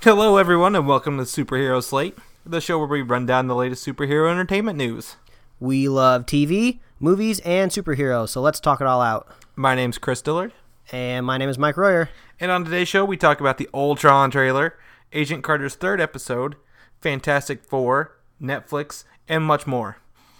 Hello, everyone, and welcome to Superhero Slate, the show where we run down the latest superhero entertainment news. We love TV, movies, and superheroes, so let's talk it all out. My name's Chris Dillard. And my name is Mike Royer. And on today's show, we talk about the Ultron trailer, Agent Carter's third episode, Fantastic Four, Netflix, and much more.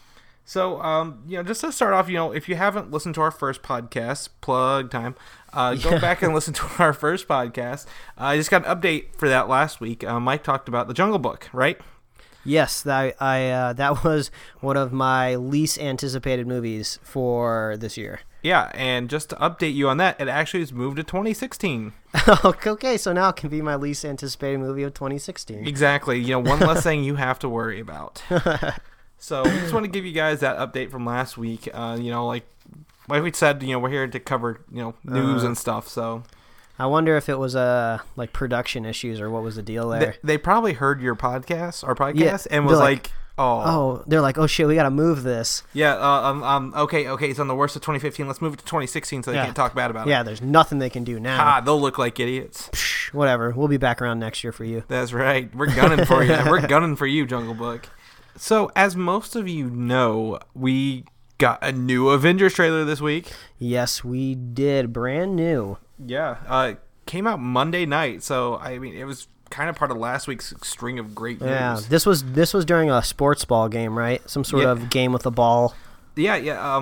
So, just to start off, if you haven't listened to our first podcast, plug time, go back and listen to our first podcast. I just got an update for that last week. Mike talked about The Jungle Book, right? Yes, that was one of my least anticipated movies for this year. Yeah, and just to update you on that, it actually has moved to 2016. Okay, so now it can be my least anticipated movie of 2016. Exactly. One less thing you have to worry about. So we just want to give you guys that update from last week. Like we said, we're here to cover, news and stuff. So I wonder if it was like production issues or what was the deal there. They probably heard our podcast, and was like, they're like, oh shit, we got to move this. Yeah. Okay. It's on the worst of 2015. Let's move it to 2016 so they can't talk bad about it. Yeah. There's nothing they can do now. They'll look like idiots. Psh, whatever. We'll be back around next year for you. That's right. We're gunning for you. We're gunning for you, Jungle Book. So, as most of you know, we got a new Avengers trailer this week. Yes, we did. Brand new. Yeah. It came out Monday night, so, it was kind of part of last week's string of great news. Yeah, this was during a sports ball game, right? Some sort of game with a ball. Yeah.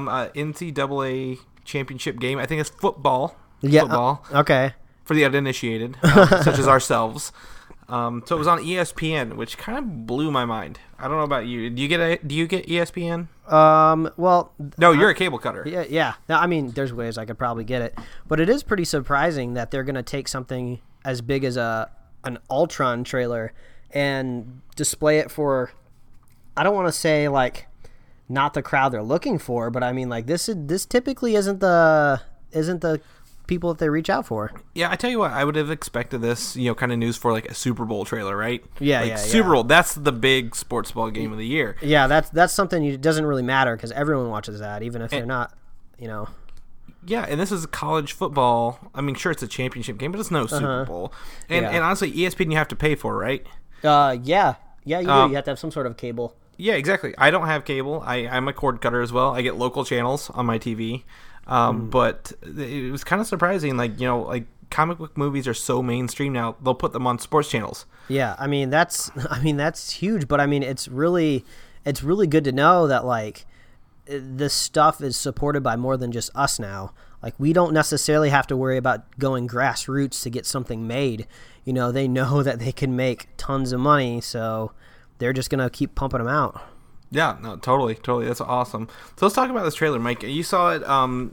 NCAA championship game. I think it's football. Yeah. Football. Okay. For the uninitiated, such as ourselves. So it was on ESPN, which kind of blew my mind. I don't know about you. Do you get ESPN? Well, no, you're a cable cutter. Yeah. Now, I mean, there's ways I could probably get it, but it is pretty surprising that they're going to take something as big as an Ultron trailer and display it for, I don't want to say like not the crowd they're looking for, but I mean like this typically isn't the people that they reach out for. Yeah, I tell you what, I would have expected this, kind of news for like a Super Bowl trailer, right? Yeah. Super Bowl, that's the big sports ball game of the year. Yeah, that's something it doesn't really matter because everyone watches that, even if they're not, Yeah, and this is college football. I mean, sure, it's a championship game, but it's no Super Bowl. And honestly, ESPN you have to pay for, right? Yeah, you do. You have to have some sort of cable. Yeah, exactly. I don't have cable. I'm a cord cutter as well. I get local channels on my TV. But it was kind of surprising, like comic book movies are so mainstream now, they'll put them on sports channels. Yeah, that's huge, but it's really good to know that like this stuff is supported by more than just us now. Like we don't necessarily have to worry about going grassroots to get something made. They know that they can make tons of money, so they're just going to keep pumping them out. Yeah, no, totally. That's awesome. So let's talk about this trailer, Mike. You saw it,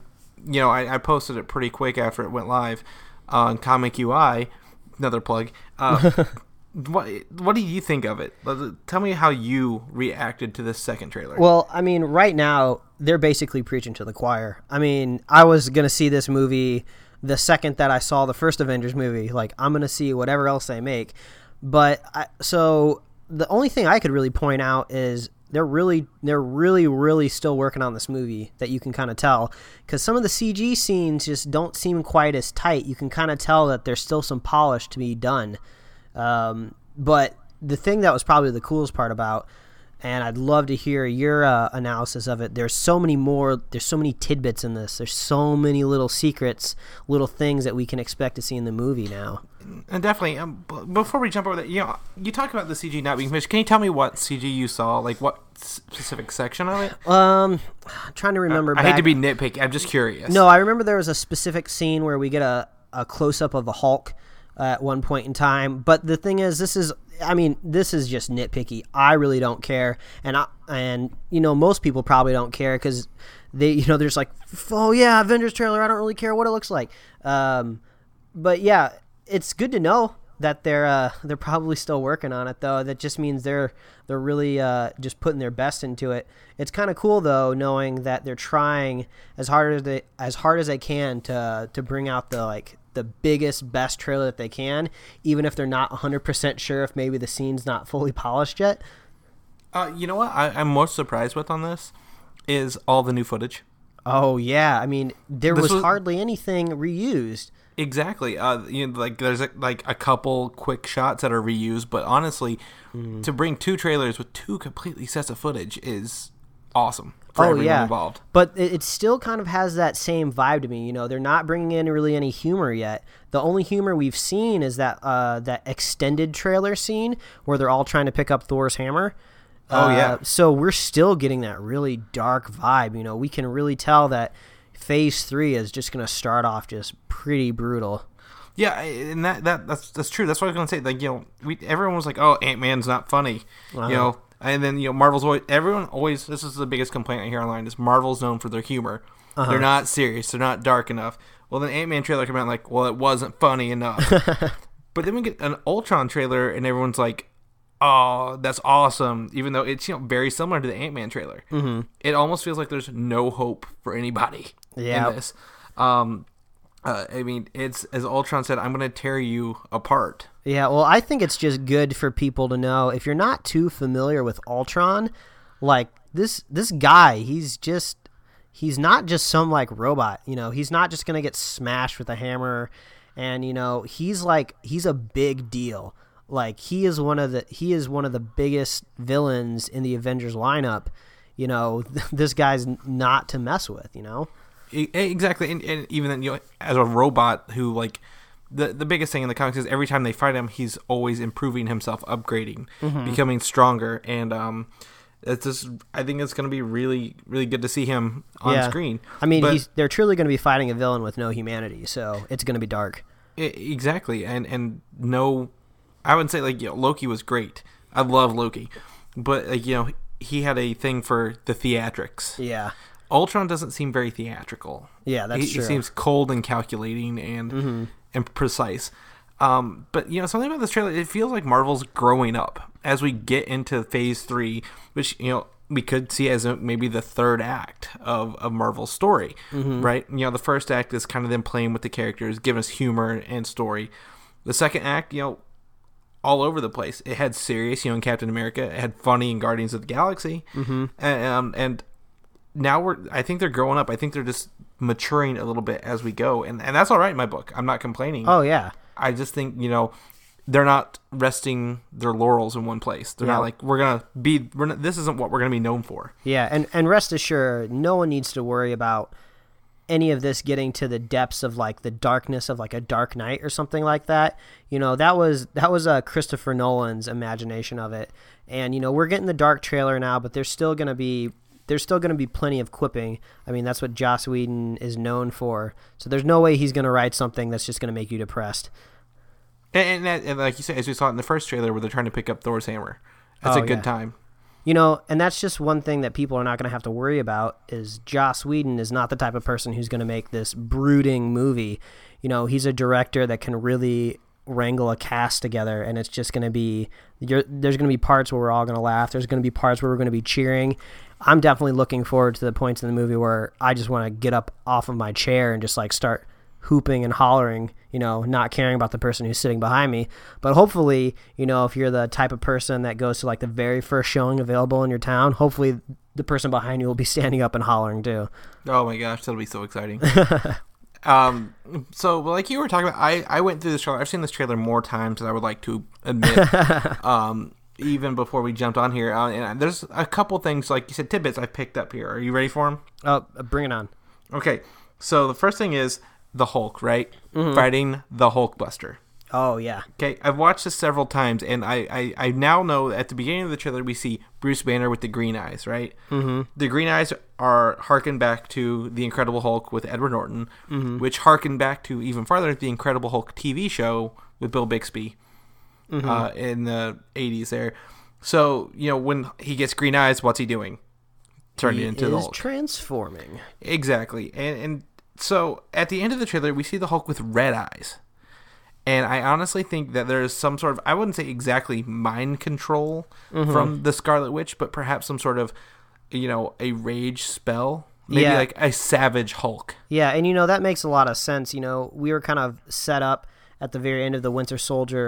I posted it pretty quick after it went live on Comic UI, another plug. What do you think of it? Tell me how you reacted to this second trailer. Well, right now, they're basically preaching to the choir. I was going to see this movie the second that I saw the first Avengers movie. Like, I'm going to see whatever else they make. But, so the only thing I could really point out is they're really still working on this movie, that you can kind of tell, because some of the CG scenes just don't seem quite as tight. You can kind of tell that there's still some polish to be done. But the thing that was probably the coolest part about, and I'd love to hear your analysis of it, there's so many tidbits in this. There's so many little secrets, little things that we can expect to see in the movie now. And definitely, before we jump over that, you talk about the CG not being finished. Can you tell me what CG you saw? Like, what specific section of it? I'm trying to remember. I hate to be nitpicky. I'm just curious. No, I remember there was a specific scene where we get a close-up of the Hulk at one point in time. But the thing is, this is just nitpicky. I really don't care. And most people probably don't care because they, there's like, oh yeah, Avengers trailer, I don't really care what it looks like. But yeah, it's good to know that they're probably still working on it, though. That just means they're really just putting their best into it. It's kind of cool, though, knowing that they're trying as hard as they can to bring out the biggest, best trailer that they can, even if they're not 100% sure if maybe the scene's not fully polished yet. You know what I'm most surprised with on this is all the new footage. Oh, yeah. There was hardly anything reused. Exactly. Like there's like a couple quick shots that are reused, but honestly, to bring two trailers with two completely sets of footage is awesome for everyone involved. But it still kind of has that same vibe to me. You know, they're not bringing in really any humor yet. The only humor we've seen is that extended trailer scene where they're all trying to pick up Thor's hammer. So we're still getting that really dark vibe. You know, we can really tell that Phase 3 is just going to start off just pretty brutal. Yeah, and that's true. That's what I was going to say. Like, you know, everyone was like, "Oh, Ant-Man's not funny," you know, and then, you know, Marvel's always. This is the biggest complaint I hear online is Marvel's known for their humor. They're not serious. They're not dark enough. Well, then Ant-Man trailer came out like, well, it wasn't funny enough. But then we get an Ultron trailer, and everyone's like, oh, that's awesome. Even though it's, you know, very similar to the Ant-Man trailer. It almost feels like there's no hope for anybody in this. I mean, it's, as Ultron said, I'm going to tear you apart. Yeah, well, I think it's just good for people to know, if you're not too familiar with Ultron, like, this guy, he's not just some, like, robot, you know, he's not just going to get smashed with a hammer, and, you know, he's a big deal. Like, he is one of the biggest villains in the Avengers lineup. You know, this guy's not to mess with, you know? Exactly, and even then, you know, as a robot who, like, the biggest thing in the comics is every time they fight him, he's always improving himself, upgrading, becoming stronger, and it's just, I think it's going to be really, really good to see him on screen. I mean, they're truly going to be fighting a villain with no humanity, so it's going to be dark. Exactly, and no, I would say, like, you know, Loki was great. I love Loki, but, like, you know, he had a thing for the theatrics. Yeah. Ultron doesn't seem very theatrical. Yeah, that's true. He seems cold and calculating and precise. But, you know, something about this trailer, it feels like Marvel's growing up as we get into Phase 3, which, you know, we could see as maybe the third act of Marvel's story, right? You know, the first act is kind of them playing with the characters, giving us humor and story. The second act, you know, all over the place. It had serious, you know, in Captain America. It had funny in Guardians of the Galaxy. And now I think they're growing up. I think they're just maturing a little bit as we go. And that's all right in my book. I'm not complaining. Oh, yeah. I just think, you know, they're not resting their laurels in one place. They're not like, this isn't what we're going to be known for. Yeah, and rest assured, no one needs to worry about any of this getting to the depths of, like, the darkness of, like, a Dark Knight or something like that. You know, that was Christopher Nolan's imagination of it. And, you know, we're getting the dark trailer now, but there's still going to be plenty of quipping. I mean, that's what Joss Whedon is known for. So there's no way he's going to write something that's just going to make you depressed. And like you said, as we saw in the first trailer where they're trying to pick up Thor's hammer. That's a good time. You know, and that's just one thing that people are not going to have to worry about is Joss Whedon is not the type of person who's going to make this brooding movie. You know, he's a director that can really wrangle a cast together, and it's just going to be there's going to be parts where we're all going to laugh. There's going to be parts where we're going to be cheering. I'm definitely looking forward to the points in the movie where I just want to get up off of my chair and just, like, start hooping and hollering, you know, not caring about the person who's sitting behind me. But hopefully, you know, if you're the type of person that goes to, like, the very first showing available in your town, hopefully the person behind you will be standing up and hollering too. Oh my gosh, that'll be so exciting. So like you were talking about, I went through this trailer. I've seen this trailer more times than I would like to admit. Even before we jumped on here, and there's a couple things, like you said, tidbits I picked up here. Are you ready for them? Oh, bring it on. Okay, so the first thing is the Hulk, right? Fighting the Hulkbuster. Oh, yeah. Okay, I've watched this several times, and I now know at the beginning of the trailer we see Bruce Banner with the green eyes, right? The green eyes are harken back to The Incredible Hulk with Edward Norton, which harken back to even farther The Incredible Hulk TV show with Bill Bixby in the 80s there. So, you know, when he gets green eyes, what's he doing? Turning into the Hulk. Transforming. Exactly. And so at the end of the trailer, we see the Hulk with red eyes. And I honestly think that there's some sort of, I wouldn't say exactly mind control from the Scarlet Witch, but perhaps some sort of, you know, a rage spell. Maybe like a savage Hulk. Yeah, and, you know, that makes a lot of sense. You know, we were kind of set up at the very end of the Winter Soldier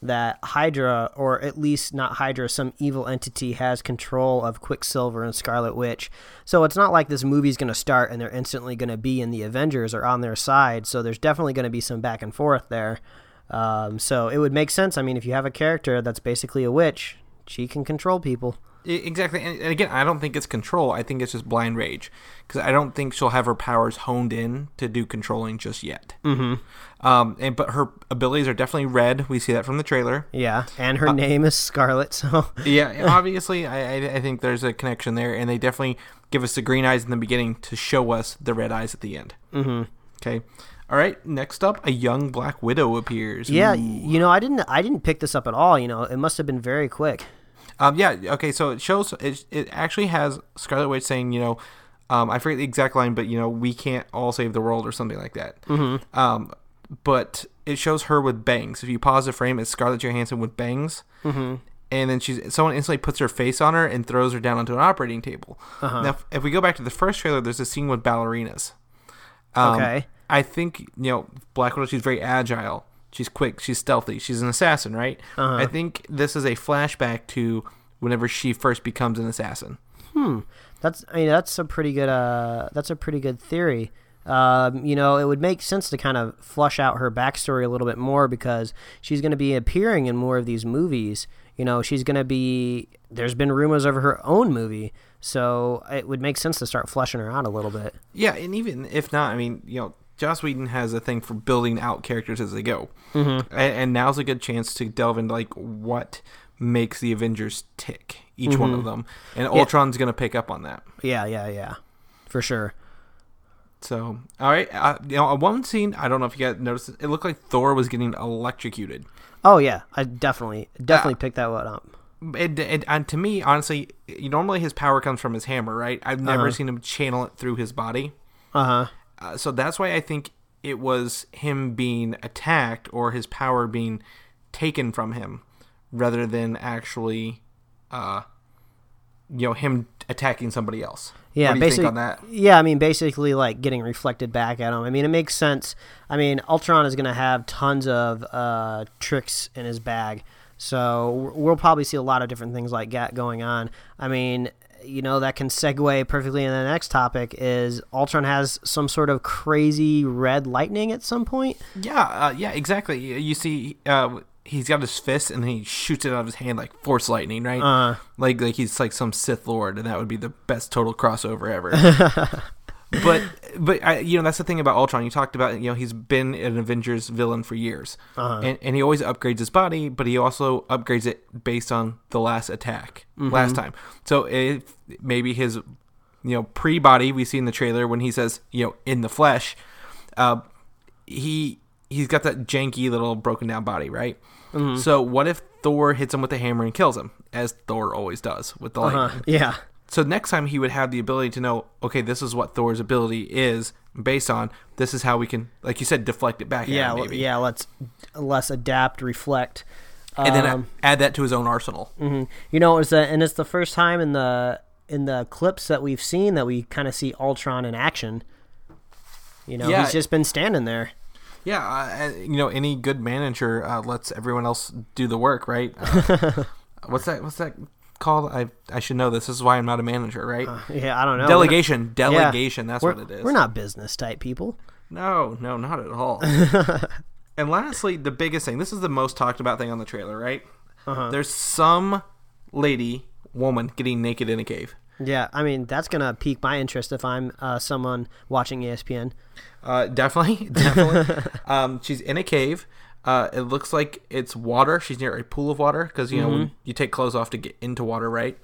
that Hydra, or at least not Hydra, some evil entity has control of Quicksilver and Scarlet Witch. So it's not like this movie's going to start and they're instantly going to be in the Avengers or on their side. So there's definitely going to be some back and forth there. So it would make sense. I mean, if you have a character that's basically a witch, she can control people. Exactly, and again, I don't think it's control. I think it's just blind rage, because I don't think she'll have her powers honed in to do controlling just yet. But her abilities are definitely red. We see that from the trailer. Yeah, and her name is Scarlet. So yeah, obviously, I think there's a connection there, and they definitely give us the green eyes in the beginning to show us the red eyes at the end. Okay. All right, next up, a young Black Widow appears. Yeah, Ooh. I didn't pick this up at all. It must have been very quick. Yeah, okay, so it shows, it actually has Scarlet Witch saying, I forget the exact line, but, we can't all save the world or something like that. But it shows her with bangs. If you pause the frame, it's Scarlett Johansson with bangs. And then someone instantly puts her face on her and throws her down onto an operating table. Now, if we go back to the first trailer, there's a scene with ballerinas. Okay. I think, Black Widow, she's very agile. She's quick. She's stealthy. She's an assassin, right? I think this is a flashback to whenever she first becomes an assassin. That's a pretty good theory. It would make sense to kind of flush out her backstory a little bit more, because she's going to be appearing in more of these movies. She's going to be. There's been rumors of her own movie, so it would make sense to start fleshing her out a little bit. Yeah, and even if not, I mean, Joss Whedon has a thing for building out characters as they go. And now's a good chance to delve into what makes the Avengers tick, each one of them. And Ultron's going to pick up on that. Yeah. For sure. So, all right. One scene, I don't know if you guys noticed, it looked like Thor was getting electrocuted. Oh, yeah. I definitely picked that one up. And to me, honestly, normally his power comes from his hammer, right? I've never seen him channel it through his body. So that's why I think it was him being attacked or his power being taken from him, rather than actually, him attacking somebody else. Yeah, what do you think on that? Yeah, I mean, basically, getting reflected back at him. I mean, it makes sense. I mean, Ultron is going to have tons of tricks in his bag, so we'll probably see a lot of different things like that going on. I mean, that can segue perfectly into the next topic. Is Ultron has some sort of crazy red lightning at some point? Yeah, exactly. You see, he's got his fist and then he shoots it out of his hand like Force lightning, right? Like he's like some Sith Lord, and that would be the best total crossover ever. But that's the thing about Ultron. You talked about, he's been an Avengers villain for years, and he always upgrades his body, but he also upgrades it based on the last attack, last time. So if maybe his, pre-body we see in the trailer when he says, in the flesh, he's got that janky little broken down body, right? So what if Thor hits him with a hammer and kills him, as Thor always does with the lightning? Yeah. So next time he would have the ability to know, okay, this is what Thor's ability is based on. This is how we can, like you said, deflect it back. Yeah, at him, maybe. Yeah. Let's adapt, reflect, and then add that to his own arsenal. It's the first time in the clips that we've seen that we kind of see Ultron in action. He's just been standing there. Yeah, any good manager lets everyone else do the work, right? What's that called? I should know this. This is why I'm not a manager, right? I don't know. Delegation. That's what it is. We're not business type people. No, not at all. And lastly, the biggest thing. This is the most talked about thing on the trailer, right? There's some woman getting naked in a cave. Yeah, I mean, that's gonna pique my interest if I'm someone watching ESPN. Definitely. She's in a cave. It looks like it's water. She's near a pool of water because, when you take clothes off to get into water, right?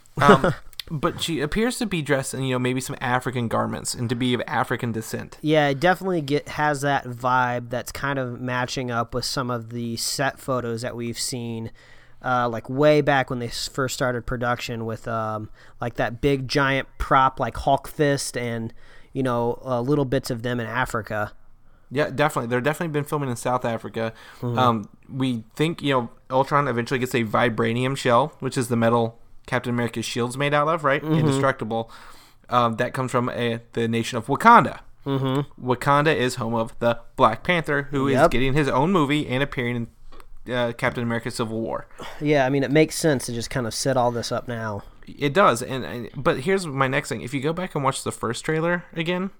But she appears to be dressed in, maybe some African garments and to be of African descent. Yeah, it definitely has that vibe that's kind of matching up with some of the set photos that we've seen, like way back when they first started production with like that big giant prop like Hulk fist and, little bits of them in Africa. Yeah, definitely. They're definitely been filming in South Africa. We think, Ultron eventually gets a vibranium shell, which is the metal Captain America's shield's made out of, right? Indestructible. That comes from the nation of Wakanda. Wakanda is home of the Black Panther, who is getting his own movie and appearing Captain America: Civil War. Yeah, I mean, it makes sense to just kind of set all this up now. It does, but here's my next thing. If you go back and watch the first trailer again,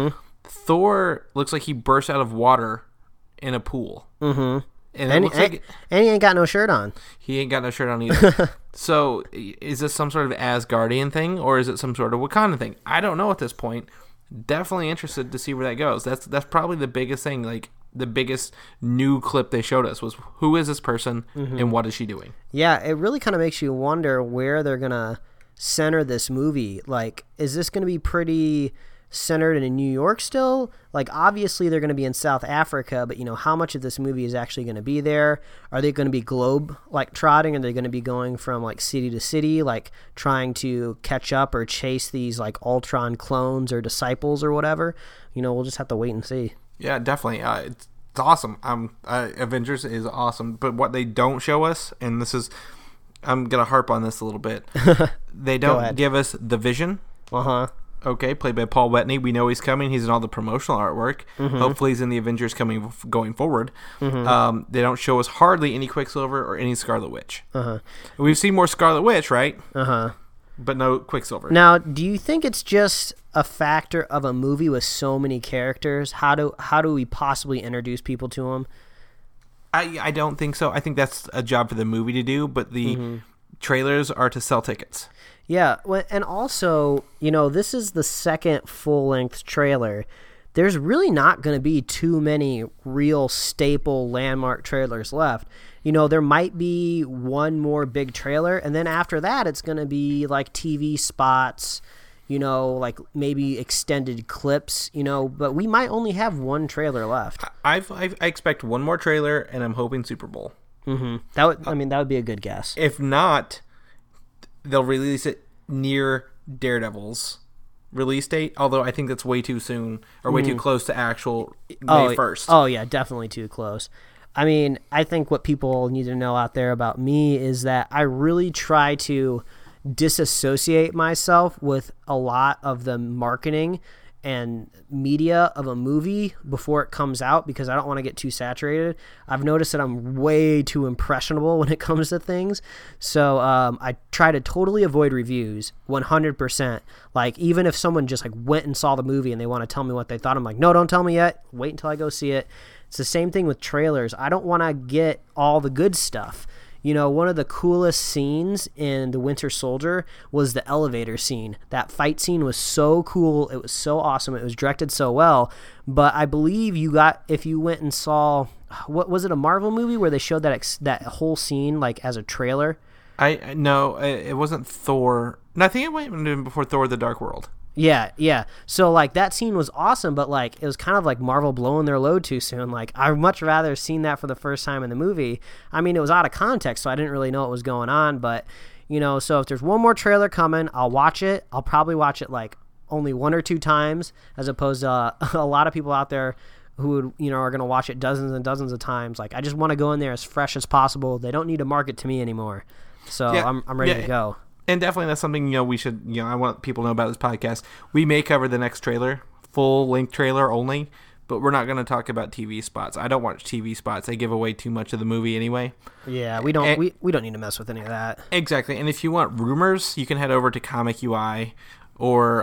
Thor looks like he burst out of water in a pool. Mm-hmm. And he ain't got no shirt on. He ain't got no shirt on either. So, is this some sort of Asgardian thing, or is it some sort of Wakanda thing? I don't know at this point. Definitely interested to see where that goes. That's probably the biggest thing. Like, the biggest new clip they showed us was, who is this person and what is she doing? Yeah, it really kind of makes you wonder where they're gonna center this movie. Like, is this gonna be pretty centered in New York still? Like, obviously they're going to be in South Africa, but how much of this movie is actually going to be there? Are they going to be globe like trotting? Are they going to be going from like city to city, like trying to catch up or chase these like Ultron clones or disciples or whatever? We'll just have to wait and see. Yeah, definitely. It's awesome. Avengers is awesome, but what they don't show us, and I'm going to harp on this a little bit. They don't give us the Vision. Okay, played by Paul Bettany. We know he's coming. He's in all the promotional artwork. Hopefully he's in the Avengers going forward. They don't show us hardly any Quicksilver or any Scarlet Witch. We've seen more Scarlet Witch, right? But no Quicksilver. Now, do you think it's just a factor of a movie with so many characters? How do we possibly introduce people to them? I don't think so. I think that's a job for the movie to do, but the trailers are to sell tickets. Yeah, and also, this is the second full-length trailer. There's really not going to be too many real staple landmark trailers left. There might be one more big trailer, and then after that, it's going to be like TV spots, like maybe extended clips, but we might only have one trailer left. I expect one more trailer, and I'm hoping Super Bowl. That would be a good guess. If not, they'll release it near Daredevil's release date, although I think that's way too soon or way too close to actual May 1st. Oh, yeah, definitely too close. I mean, I think what people need to know out there about me is that I really try to disassociate myself with a lot of the marketing and media of a movie before it comes out because I don't want to get too saturated. I've noticed that I'm way too impressionable when it comes to things. So I try to totally avoid reviews 100%. Like, even if someone just like went and saw the movie and they want to tell me what they thought, I'm like, no, don't tell me yet. Wait until I go see it. It's the same thing with trailers. I don't want to get all the good stuff. One of the coolest scenes in The Winter Soldier was the elevator scene. That fight scene was so cool. It was so awesome. It was directed so well. But I believe if you went and saw, what was it, a Marvel movie where they showed that whole scene like as a trailer? No, it wasn't Thor. No, I think it went before Thor: The Dark World. Yeah. So, like, that scene was awesome, but, like, it was kind of like Marvel blowing their load too soon. Like, I'd much rather seen that for the first time in the movie. I mean, it was out of context, so I didn't really know what was going on, but, so if there's one more trailer coming, I'll watch it. I'll probably watch it, like, only one or two times, as opposed to a lot of people out there who would, are going to watch it dozens and dozens of times. Like, I just want to go in there as fresh as possible. They don't need to market to me anymore. So, yeah, I'm ready to go. And definitely that's something, we should, I want people to know about this podcast. We may cover the next trailer, full-length trailer only, but we're not going to talk about TV spots. I don't watch TV spots. They give away too much of the movie anyway. Yeah, we don't we don't need to mess with any of that. Exactly. And if you want rumors, you can head over to Comic UI or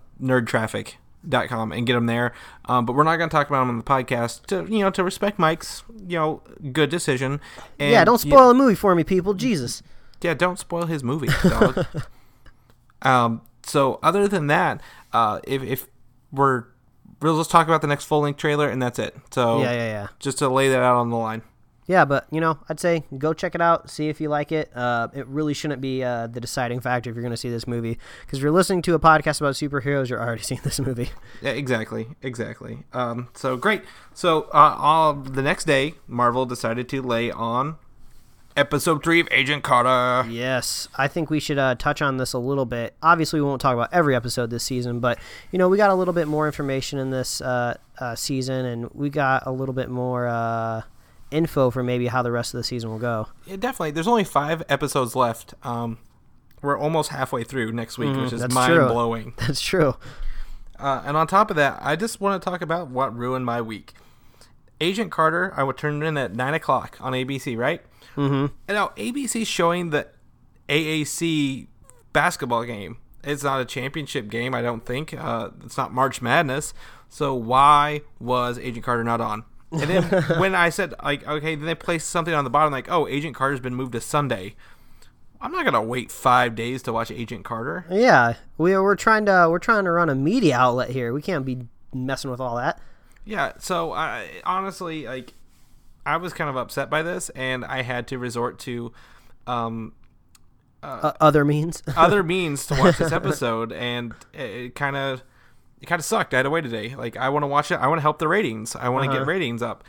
nerdtraffic.com and get them there. But we're not going to talk about them on the podcast to respect Mike's, good decision. And, yeah, don't spoil the movie for me, people. Jesus. Yeah, don't spoil his movie, dog. So other than that, if we'll just talk about the next full-length trailer, and that's it. So yeah. Just to lay that out on the line. Yeah, but, I'd say go check it out, see if you like it. It really shouldn't be the deciding factor if you're going to see this movie. Because if you're listening to a podcast about superheroes, you're already seeing this movie. Yeah, exactly. So great. So the next day, Marvel decided to lay on Episode 3 of Agent Carter. Yes, I think we should touch on this a little bit. Obviously, we won't talk about every episode this season, but, we got a little bit more information in this season, and we got a little bit more info for maybe how the rest of the season will go. Yeah, definitely. There's only 5 episodes left. We're almost halfway through next week, which is mind-blowing. That's true. And on top of that, I just want to talk about what ruined my week. Agent Carter, I would turn it in at 9 o'clock on ABC, right? Mm-hmm. And now ABC's showing the AAC basketball game. It's not a championship game, I don't think. It's not March Madness. So why was Agent Carter not on? And then when I said, like, okay, then they placed something on the bottom, like, oh, Agent Carter's been moved to Sunday. I'm not gonna wait 5 days to watch Agent Carter. Yeah, we're trying to run a media outlet here. We can't be messing with all that. Yeah, so I honestly, like, I was kind of upset by this, and I had to resort to Other means. other means to watch this episode, and it kind of sucked. I had to wait a day. Like, I want to watch it. I want to help the ratings. I want to get ratings up.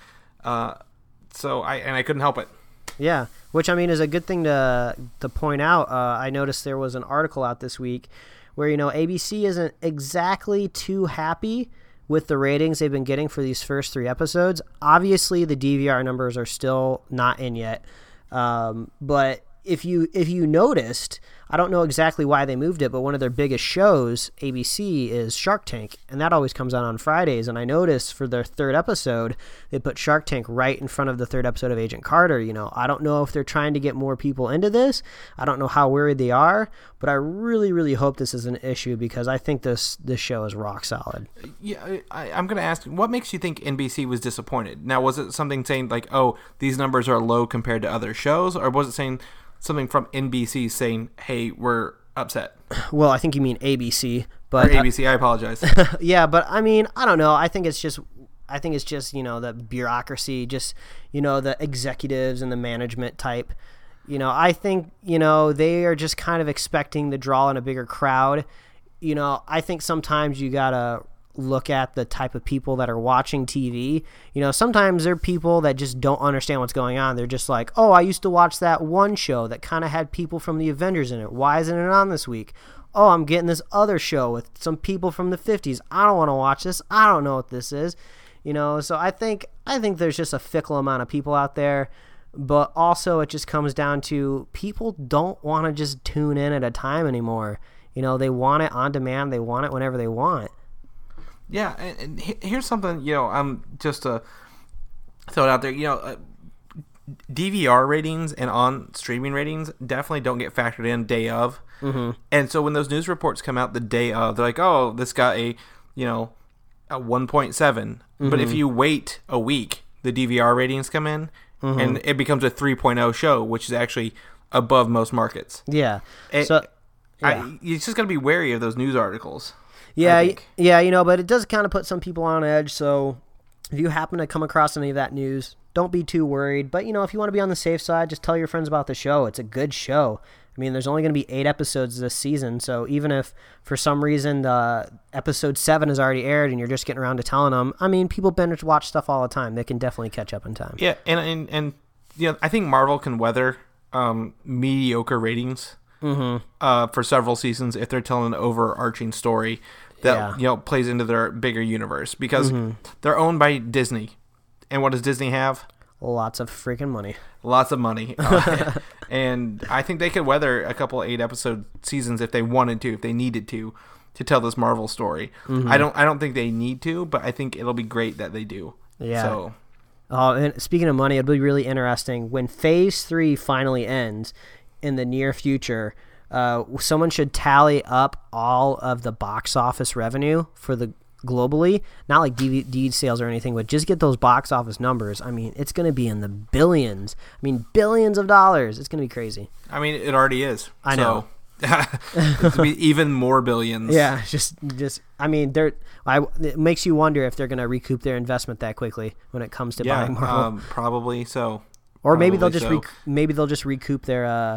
So I couldn't help it. Yeah, which I mean is a good thing to point out. I noticed there was an article out this week where ABC isn't exactly too happy with the ratings they've been getting for these first 3 episodes. Obviously, the DVR numbers are still not in yet, but if you noticed, I don't know exactly why they moved it, but one of their biggest shows, ABC, is Shark Tank, and that always comes out on Fridays. And I noticed for their 3rd episode, they put Shark Tank right in front of the 3rd episode of Agent Carter. I don't know if they're trying to get more people into this. I don't know how worried they are, but I really, really hope this is an issue because I think this show is rock solid. Yeah, I'm going to ask, what makes you think NBC was disappointed? Now, was it something saying like, oh, these numbers are low compared to other shows, or was it saying something from NBC saying, hey, we're upset? Well, I think you mean ABC, but or ABC, I apologize. Yeah, but I mean, I don't know. I think it's just the bureaucracy, just the executives and the management type. I think they are just kind of expecting the draw in a bigger crowd. I think sometimes you gotta look at the type of people that are watching TV. Sometimes there are people that just don't understand what's going on. They're just like, oh, I used to watch that one show that kind of had people from the Avengers in it. Why isn't it on this week? Oh, I'm getting this other show with some people from the 50s. I don't want to watch this. I don't know what this is. So I think there's just a fickle amount of people out there, but also it just comes down to people don't want to just tune in at a time anymore. They want it on demand. They want it whenever they want. Yeah, and here's something, I'm just to throw it out there, DVR ratings and on streaming ratings definitely don't get factored in day of. Mm-hmm. And so when those news reports come out the day of, they're like, oh, this got a 1.7. Mm-hmm. But if you wait a week, the DVR ratings come in, mm-hmm. and it becomes a 3.0 show, which is actually above most markets. Yeah. You just got to be wary of those news articles. Yeah, but it does kind of put some people on edge, so if you happen to come across any of that news, don't be too worried. But, if you want to be on the safe side, just tell your friends about the show. It's a good show. I mean, there's only going to be 8 episodes this season, so even if for some reason the episode 7 is already aired and you're just getting around to telling them, I mean, people binge watch stuff all the time. They can definitely catch up in time. Yeah, and I think Marvel can weather mediocre ratings. Mm-hmm. For several seasons if they're telling an overarching story that plays into their bigger universe, because they're owned by Disney, and what does Disney have? Lots of freaking money. Lots of money. And I think they could weather a couple 8-episode seasons if they wanted to, if they needed to tell this Marvel story. Mm-hmm. I don't think they need to, but I think it'll be great that they do. Yeah. So. And speaking of money, it'll be really interesting when Phase 3 finally ends in the near future. Someone should tally up all of the box office revenue for the globally, not like DVD sales or anything, but just get those box office numbers. I mean, it's going to be in the billions. I mean, billions of dollars. It's going to be crazy. I mean, it already is. I know. It's going to be even more billions. Yeah, just. I mean, it makes you wonder if they're going to recoup their investment that quickly when it comes to buying Marvel. Probably so. Or maybe they'll just recoup their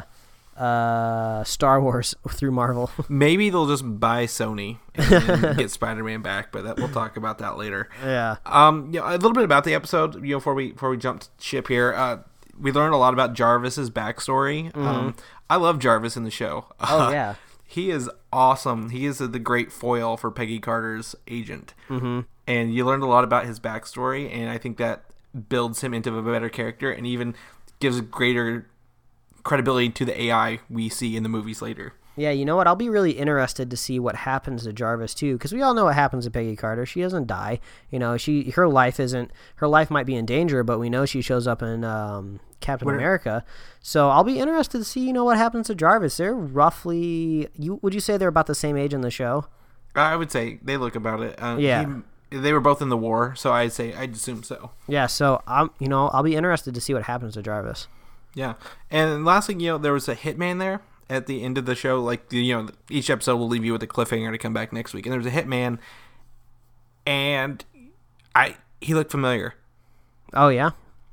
Star Wars through Marvel. Maybe they'll just buy Sony and get Spider-Man back, but we'll talk about that later. Yeah. A little bit about the episode. Before we jump ship here, we learned a lot about Jarvis's backstory. Mm-hmm. I love Jarvis in the show. Oh yeah. He is awesome. He is the great foil for Peggy Carter's agent. Mm-hmm. And you learned a lot about his backstory, and I think that builds him into a better character and even gives greater credibility to the AI we see in the movies later. Yeah, you know what? I'll be really interested to see what happens to Jarvis too, because we all know what happens to Peggy Carter. She doesn't die. You know, her life might be in danger, but we know she shows up in Captain America. So I'll be interested to see, what happens to Jarvis. They're roughly, would you say they're about the same age in the show? I would say they look about it. Yeah. They were both in the war, so I'd assume so. Yeah, so I'll be interested to see what happens to Jarvis. Yeah, and lastly, there was a hitman there at the end of the show. Like, each episode will leave you with a cliffhanger to come back next week. And there was a hitman, and he looked familiar. Oh yeah.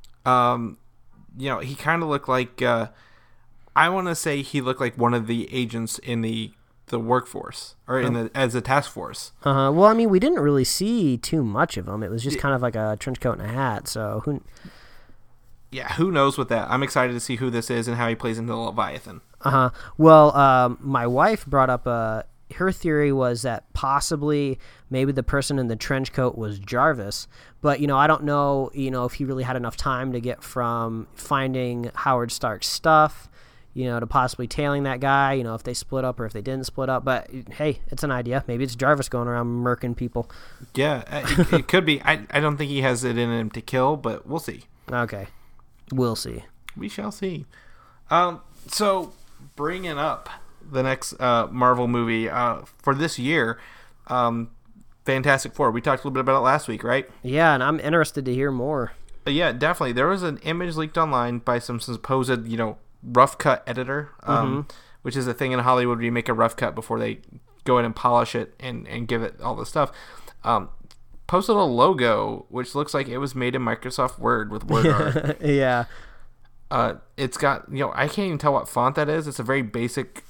He kind of looked like I want to say he looked like one of the agents in the workforce or as a task force. Well, I mean, we didn't really see too much of him. It was just kind of like a trench coat and a hat. So who knows with that? I'm excited to see who this is and how he plays into the Leviathan. Well, my wife brought up her theory was that possibly maybe the person in the trench coat was Jarvis, but I don't know if he really had enough time to get from finding Howard Stark's stuff to possibly tailing that guy, if they split up or if they didn't split up. But hey, it's an idea. Maybe it's Jarvis going around murking people. Yeah, it could be. I don't think he has it in him to kill, but we'll see. Okay, we'll see. We shall see. So bringing up the next Marvel movie for this year, Fantastic Four. We talked a little bit about it last week, right? Yeah, and I'm interested to hear more. Yeah, definitely. There was an image leaked online by some supposed, rough cut editor, which is a thing in Hollywood where you make a rough cut before they go in and polish it and give it all the stuff. Posted a logo which looks like it was made in Microsoft Word with word art. Yeah. It's got, I can't even tell what font that is. It's a very basic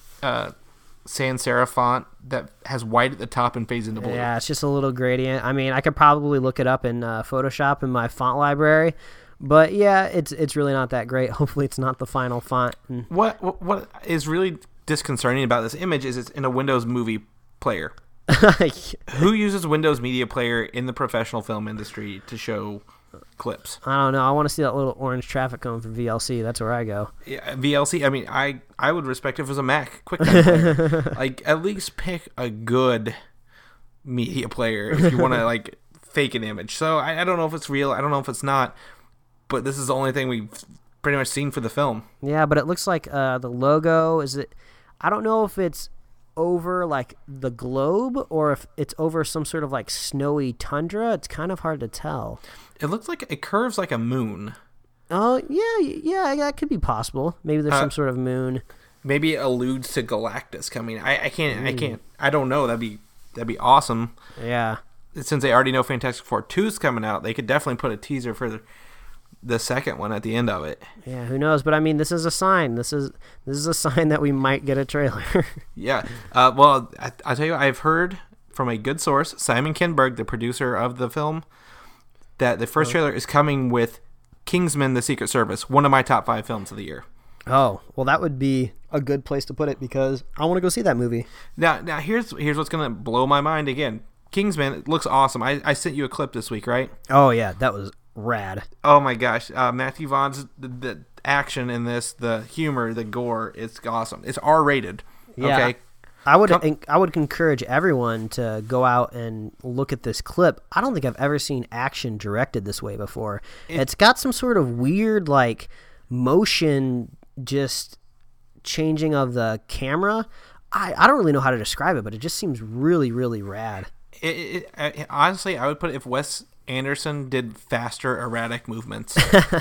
sans serif font that has white at the top and fades into blue. Yeah, it's just a little gradient. I mean, I could probably look it up in Photoshop in my font library. But yeah, it's really not that great. Hopefully, it's not the final font. What is really disconcerting about this image is it's in a Windows movie player. Who uses Windows Media Player in the professional film industry to show clips? I don't know. I want to see that little orange traffic cone from VLC. That's where I go. Yeah, VLC. I mean, I would respect if it was a Mac QuickTime player. Like, at least pick a good media player if you want to fake an image. So I don't know if it's real. I don't know if it's not. But this is the only thing we've pretty much seen for the film. Yeah, but it looks like the logo is it. I don't know if it's over the globe or if it's over some sort of snowy tundra. It's kind of hard to tell. It looks like it curves like a moon. Oh yeah, that could be possible. Maybe there's some sort of moon. Maybe it alludes to Galactus coming. I can't. I don't know. That'd be awesome. Yeah. Since they already know Fantastic Four 2's coming out, they could definitely put a teaser for the second one at the end of it. Yeah, who knows? But I mean, this is a sign. This is a sign that we might get a trailer. Yeah. Well, I tell you, I've heard from a good source, Simon Kinberg, the producer of the film, that the first trailer is coming with Kingsman: The Secret Service, one of my top 5 films of the year. Oh, well, that would be a good place to put it because I want to go see that movie. Now here's what's gonna blow my mind again. Kingsman, it looks awesome. I sent you a clip this week, right? Oh yeah, that was rad. Oh my gosh, Matthew Vaughn's the action in this, the humor, the gore, it's awesome. It's R-rated. Yeah, okay. I would encourage everyone to go out and look at this clip. I don't think I've ever seen action directed this way before. It's got some sort of weird motion, just changing of the camera. I don't really know how to describe it, but it just seems really, really rad. Honestly, I would put it if Wes Anderson did faster, erratic movements.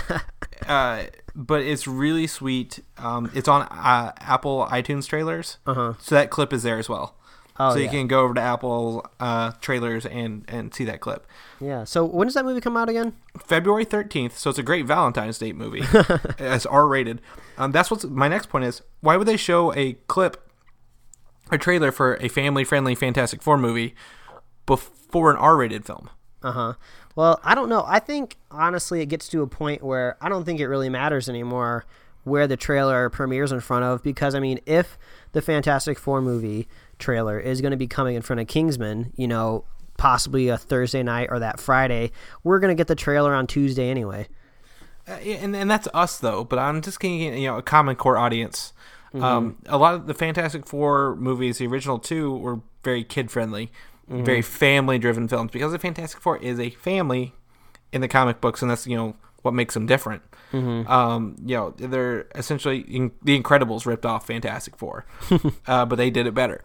But it's really sweet. It's on Apple iTunes trailers, so that clip is there as well. So you can go over to Apple trailers and see that clip. Yeah. So when does that movie come out again? February 13th. So it's a great Valentine's Day movie. It's R-rated. That's what's my next point is. Why would they show a trailer for a family-friendly Fantastic Four movie before an R-rated film? Well, I don't know. I think, honestly, it gets to a point where I don't think it really matters anymore where the trailer premieres in front of, because, I mean, if the Fantastic Four movie trailer is going to be coming in front of Kingsman, possibly a Thursday night or that Friday, we're going to get the trailer on Tuesday anyway. And that's us, though, but I'm just getting, a Common Core audience. A lot of the Fantastic Four movies, the original two, were very kid-friendly, very family-driven films, because the Fantastic Four is a family in the comic books, and that's, what makes them different. They're essentially the Incredibles ripped off Fantastic Four, but they did it better.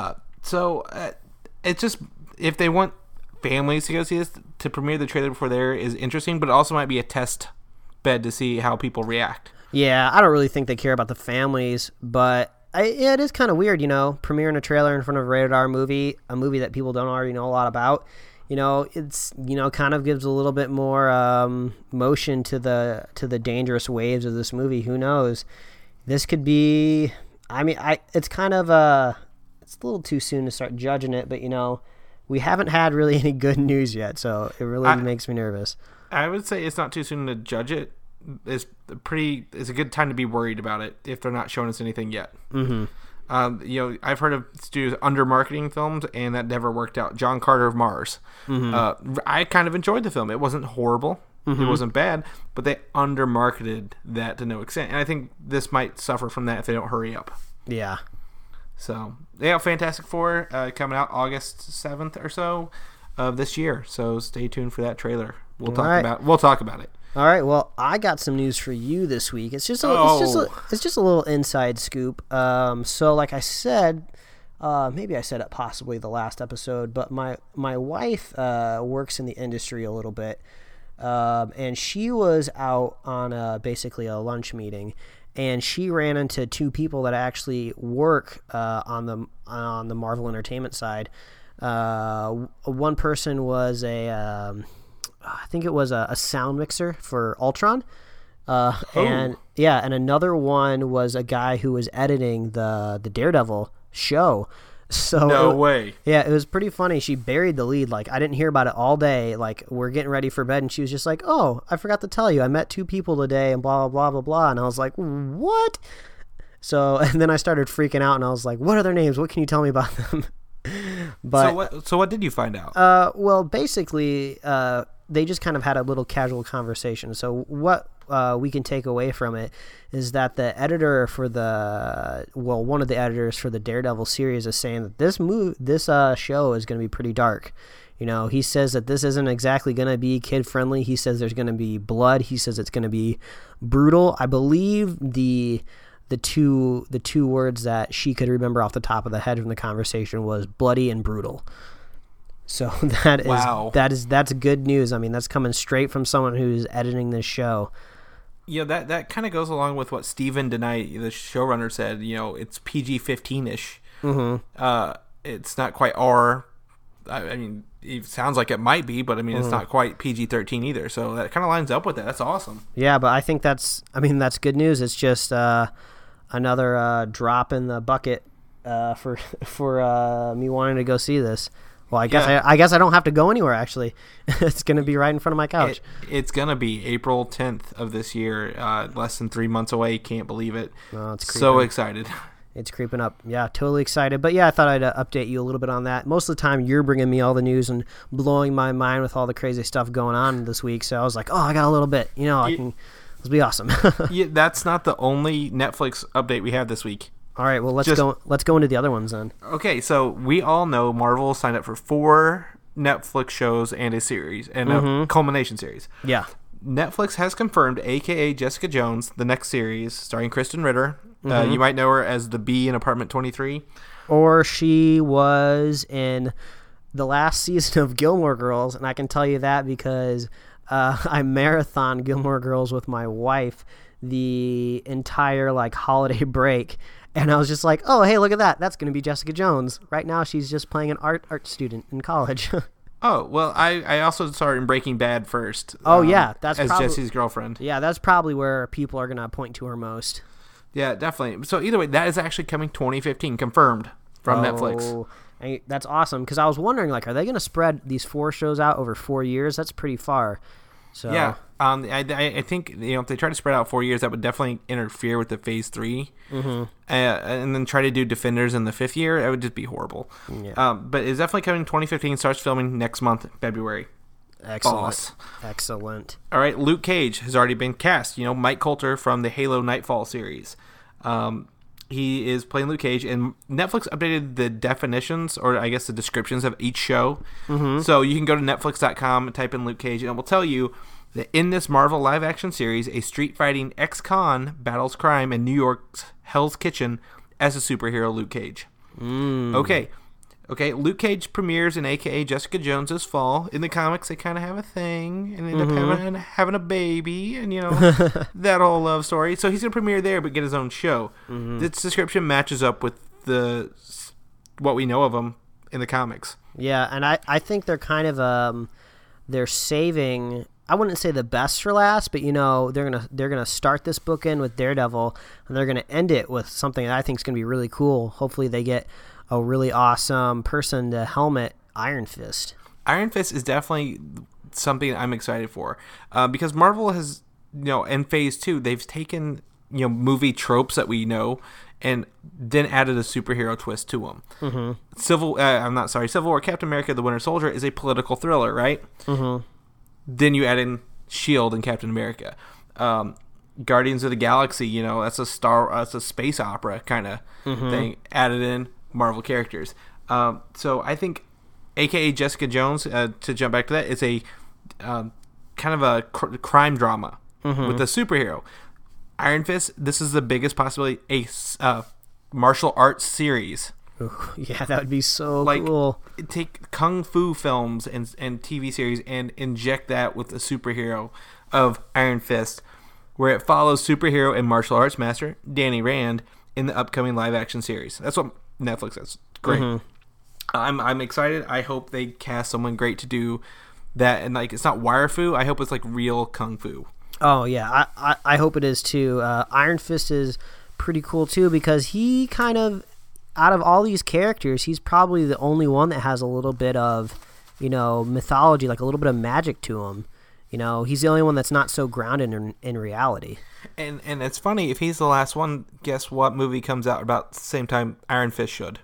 It's just, if they want families to go see this, to premiere the trailer before there is interesting, but it also might be a test bed to see how people react. Yeah, I don't really think they care about the families, but it is kind of weird, premiering a trailer in front of a rated R movie, a movie that people don't already know a lot about. It's kind of gives a little bit more motion to the dangerous waves of this movie. Who knows? This could be. It's kind of it's a little too soon to start judging it, but we haven't had really any good news yet, so it really makes me nervous. I would say it's not too soon to judge it. It's a good time to be worried about it if they're not showing us anything yet. I've heard of studios under-marketing films, and that never worked out. John Carter of Mars. I kind of enjoyed the film. It wasn't horrible. It wasn't bad, but they under-marketed that to no extent. And I think this might suffer from that if they don't hurry up. Yeah. So, Fantastic Four coming out August 7th or so of this year. So stay tuned for that trailer. We'll talk about it. All right. Well, I got some news for you this week. It's just a little inside scoop. So like I said, maybe I said it possibly the last episode, but my wife works in the industry a little bit, and she was out on basically a lunch meeting, and she ran into two people that actually work on the Marvel Entertainment side. One person was I think it was a sound mixer for Ultron. And another one was a guy who was editing the Daredevil show. So no way. Yeah, it was pretty funny. She buried the lead. Like, I didn't hear about it all day. Like, we're getting ready for bed, and she was just like, "Oh, I forgot to tell you, I met two people today," and blah, blah, blah, blah, blah. And I was like, "What?" So, and then I started freaking out, and I was like, "What are their names? What can you tell me about them?" But so what did you find out? Well, basically, they just kind of had a little casual conversation. So what we can take away from it is that the editor for one of the editors for the Daredevil series is saying that this show is going to be pretty dark. He says that this isn't exactly going to be kid friendly. He says there's going to be blood. He says it's going to be brutal. I believe the two words that she could remember off the top of the head from the conversation was bloody and brutal. So that's good news. I mean, that's coming straight from someone who's editing this show. That kind of goes along with what Steven DeKnight, the showrunner, said. It's PG-15-ish. It's not quite R. I mean, it sounds like it might be, but I mean, it's not quite PG-13 either. So that kind of lines up with that. That's awesome. Yeah, but I think that's good news. It's just another drop in the bucket for me wanting to go see this. Well, I guess I don't have to go anywhere, actually. It's going to be right in front of my couch. It's going to be April 10th of this year, less than 3 months away. Can't believe it. Oh, it's creeping. So excited. It's creeping up. Yeah, totally excited. But yeah, I thought I'd update you a little bit on that. Most of the time, you're bringing me all the news and blowing my mind with all the crazy stuff going on this week. So I was like, I got a little bit. Let's be awesome. Yeah, that's not the only Netflix update we have this week. All right, well, let's go into the other ones then. Okay, so we all know Marvel signed up for 4 Netflix shows and a series, and a culmination series. Yeah. Netflix has confirmed AKA Jessica Jones, the next series, starring Kristen Ritter. You might know her as the Bee in Apartment 23. Or she was in the last season of Gilmore Girls, and I can tell you that because I marathoned Gilmore Girls with my wife the entire holiday break. And I was just like, oh, hey, look at that. That's going to be Jessica Jones. Right now, she's just playing an art student in college. Oh, well, I also started in Breaking Bad first. Oh, yeah. That's Jesse's girlfriend. Yeah, that's probably where people are going to point to her most. Yeah, definitely. So either way, that is actually coming 2015, confirmed from Netflix. That's awesome, because I was wondering, are they going to spread these 4 shows out over 4 years? That's pretty far. So yeah, I think if they try to spread out 4 years, that would definitely interfere with the Phase 3, and then try to do Defenders in the 5th year. It would just be horrible. Yeah. But it's definitely coming 2015. Starts filming next month, February. Excellent. All right, Luke Cage has already been cast. Mike Coulter from the Halo Nightfall series. He is playing Luke Cage, and Netflix updated the definitions, or I guess the descriptions of each show. Mm-hmm. So you can go to Netflix.com and type in Luke Cage, and it will tell you that in this Marvel live-action series, a street-fighting ex-con battles crime in New York's Hell's Kitchen as a superhero Luke Cage. Okay, Luke Cage premieres in AKA Jessica Jones this fall. In the comics, they kind of have a thing and end up having a baby, and that whole love story. So he's going to premiere there but get his own show. This description matches up with what we know of him in the comics. Yeah, and I think they're kind of they're saving, I wouldn't say the best for last, but they're gonna start this book in with Daredevil, and they're gonna end it with something that I think is gonna be really cool. Hopefully they get a really awesome person to helmet Iron Fist. Iron Fist is definitely something I'm excited for, because Marvel has, in Phase 2, they've taken, movie tropes that we know and then added a superhero twist to them. Mm-hmm. Civil War, Captain America, the Winter Soldier is a political thriller, right? Mm-hmm. Then you add in S.H.I.E.L.D. and Captain America. Guardians of the Galaxy, that's a space opera kind of thing, added in Marvel characters. So I think AKA Jessica Jones, to jump back to that, is a kind of a crime drama with a superhero. Iron Fist, this is the biggest possibility, a martial arts series. Ooh, yeah, that would be so cool. Take kung fu films and TV series and inject that with a superhero of Iron Fist, where it follows superhero and martial arts master Danny Rand in the upcoming live action series. That's what Netflix is. Great. I'm excited. I hope they cast someone great to do that, and it's not wire fu. I hope it's real kung fu. Oh yeah, I hope it is too. Iron Fist is pretty cool too, because he kind of, out of all these characters, he's probably the only one that has a little bit of, mythology, a little bit of magic to him. He's the only one that's not so grounded in reality. And it's funny, if he's the last one, guess what movie comes out about the same time Iron Fist should?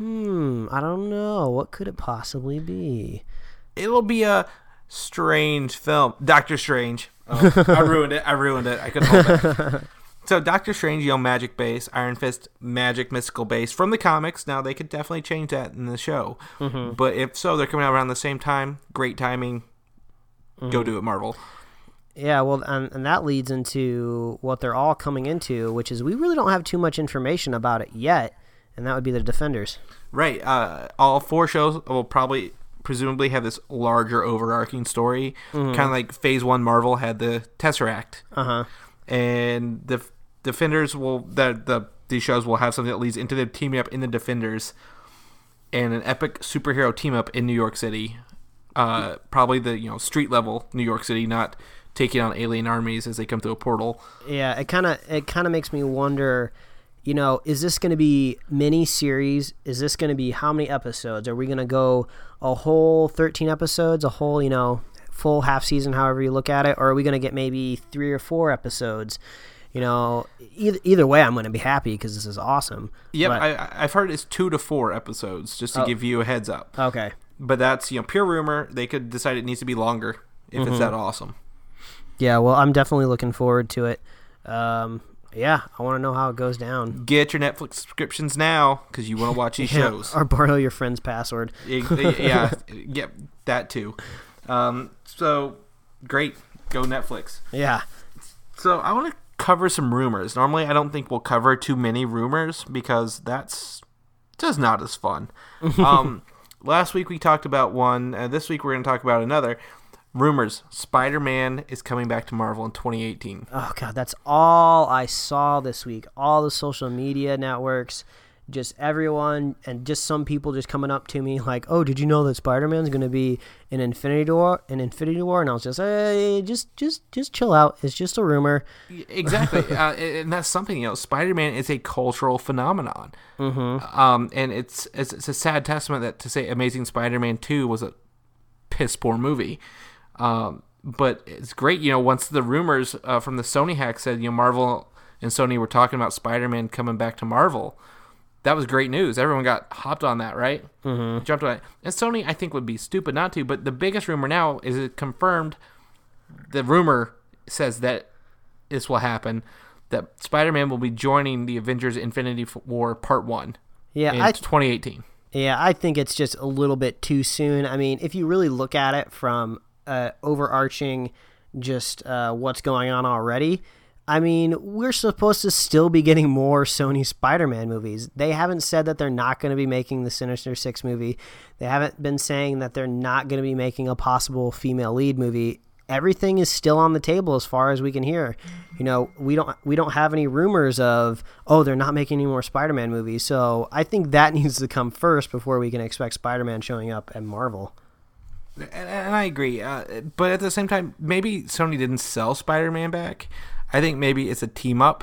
I don't know. What could it possibly be? It'll be a strange film. Doctor Strange. Oh, I ruined it. I couldn't hold back. So Doctor Strange, magic base. Iron Fist, magic mystical base from the comics. Now they could definitely change that in the show. Mm-hmm. But if so, they're coming out around the same time. Great timing. Go do it, Marvel. Yeah, well, and that leads into what they're all coming into, which is we really don't have too much information about it yet, and that would be the Defenders. Right. All 4 shows will presumably have this larger overarching story, kind of like Phase 1 Marvel had the Tesseract. Uh-huh. And the Defenders these shows will have something that leads into them teaming up in the Defenders and an epic superhero team up in New York City. Probably the street level New York City, not taking on alien armies as they come through a portal. Yeah, it kind of makes me wonder, is this going to be mini series? Is this going to be how many episodes? Are we going to go a whole 13 episodes, a whole full half season, however you look at it, or are we going to get maybe 3 or 4 episodes? Either way, I'm going to be happy because this is awesome. Yep, I've heard it's 2 to 4 episodes, just to give you a heads up. Okay. But that's pure rumor. They could decide it needs to be longer if it's that awesome. Yeah, well, I'm definitely looking forward to it. Yeah, I want to know how it goes down. Get your Netflix subscriptions now because you want to watch these shows. Or borrow your friend's password. Yeah, that too. So, great. Go Netflix. Yeah. So, I want to cover some rumors. Normally, I don't think we'll cover too many rumors because that's just not as fun. Last week, we talked about one. This week, we're going to talk about another. Rumors. Spider-Man is coming back to Marvel in 2018. Oh, God. That's all I saw this week. All the social media networks, just everyone, and just some people just coming up to me like, oh, did you know that Spider-Man's going to be in Infinity War? And I was just, hey, just chill out. It's just a rumor. Exactly. And that's something, Spider-Man is a cultural phenomenon. Mm-hmm. And it's a sad testament that to say Amazing Spider-Man 2 was a piss poor movie. But it's great, once the rumors from the Sony hack said, Marvel and Sony were talking about Spider-Man coming back to Marvel. That was great news. Everyone got hopped on that, right? Mm-hmm. Jumped on it. And Sony, I think, would be stupid not to. But the biggest rumor now is it confirmed. The rumor says that this will happen. that Spider-Man will be joining the Avengers Infinity War Part 1 Yeah, in 2018. Yeah, I think it's just a little bit too soon. I mean, if you really look at it from overarching just what's going on already, I mean, we're supposed to still be getting more Sony Spider-Man movies. They haven't said that they're not going to be making the Sinister Six movie. They haven't been saying that they're not going to be making a possible female lead movie. Everything is still on the table as far as we can hear. You know, we don't have any rumors of, oh, they're not making any more Spider-Man movies. So I think that needs to come first before we can expect Spider-Man showing up at Marvel. And I agree. But at the same time, maybe Sony didn't sell Spider-Man back. I think maybe it's a team up.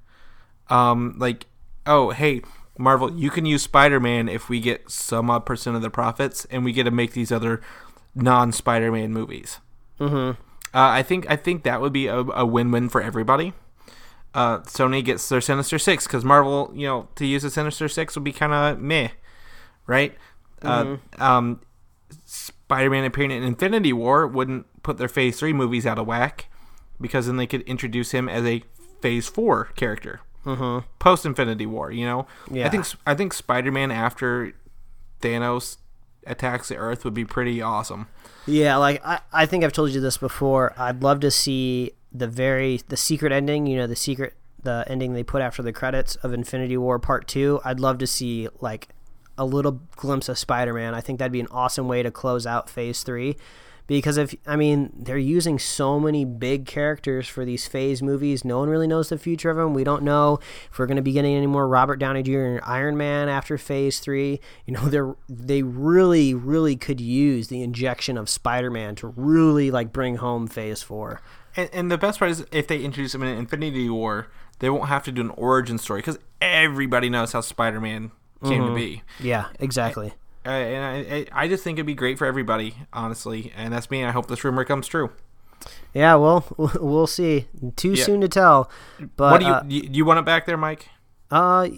Like, oh, hey, Marvel, you can use Spider-Man if we get some odd percent of the profits, and we get to make these other non-Spider-Man movies. Mm-hmm. I think that would be a win-win for everybody. Sony gets their Sinister Six because Marvel, you know, to use the Sinister Six would be kind of meh, right? Mm-hmm. Spider-Man appearing in Infinity War wouldn't put their Phase 3 movies out of whack because then they could introduce him as a Phase 4 character post Infinity War. You know, Yeah. I think Spider-Man after Thanos attacks the Earth would be pretty awesome. Yeah, like I think I've told you this before. I'd love to see the secret ending, you know, the ending they put after the credits of Infinity War Part 2. I'd love to see like a little glimpse of Spider-Man. I think that'd be an awesome way to close out Phase 3. Because they're using so many big characters for these Phase movies. No one really knows the future of them. We don't know if we're going to be getting any more Robert Downey Jr. and Iron Man after Phase 3. You know, they really, really could use the injection of Spider-Man to really like bring home Phase 4. And the best part is if they introduce him in Infinity War, they won't have to do an origin story because everybody knows how Spider-Man came to be. Yeah, exactly. And I just think it'd be great for everybody, honestly. And that's me. I hope this rumor comes true. Yeah, well, we'll see. Too soon to tell. But what do you want it back there, Mike? Do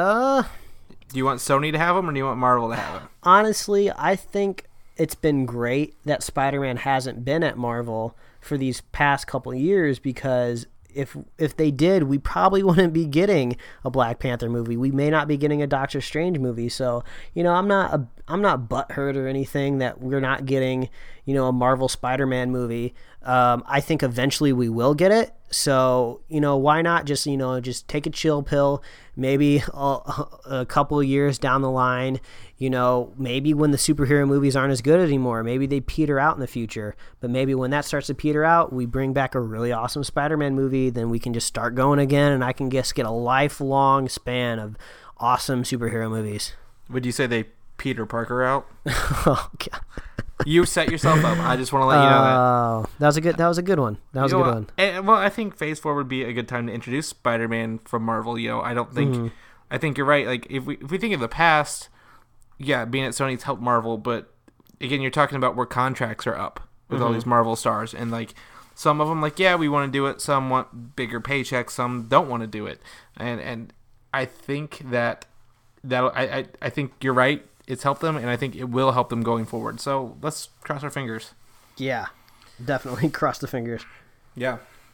you want Sony to have them, or do you want Marvel to have them? Honestly, I think it's been great that Spider-Man hasn't been at Marvel for these past couple of years because if they did, we probably wouldn't be getting a Black Panther movie. We may not be getting a Doctor Strange movie. So, you know, I'm not butthurt or anything that we're not getting, you know, a Marvel Spider-Man movie. I think eventually we will get it. So, you know, why not just take a chill pill, maybe a couple of years down the line, you know, maybe when the superhero movies aren't as good anymore, maybe they peter out in the future, but maybe when that starts to peter out, we bring back a really awesome Spider-Man movie, then we can just start going again, and I can just get a lifelong span of awesome superhero movies. Would you say they Peter Parker out? Oh, God. You set yourself up. I just want to let you know that. That was a good one. And, well, I think Phase 4 would be a good time to introduce Spider-Man from Marvel. You know, I don't think I think you're right. Like if we think of the past, yeah, being at Sony's helped Marvel, but again, you're talking about where contracts are up with all these Marvel stars, and like some of them, like yeah, we want to do it. Some want bigger paychecks. Some don't want to do it, and I think that I think you're right. It's helped them, and I think it will help them going forward. So let's cross our fingers. Yeah, definitely cross the fingers. Yeah.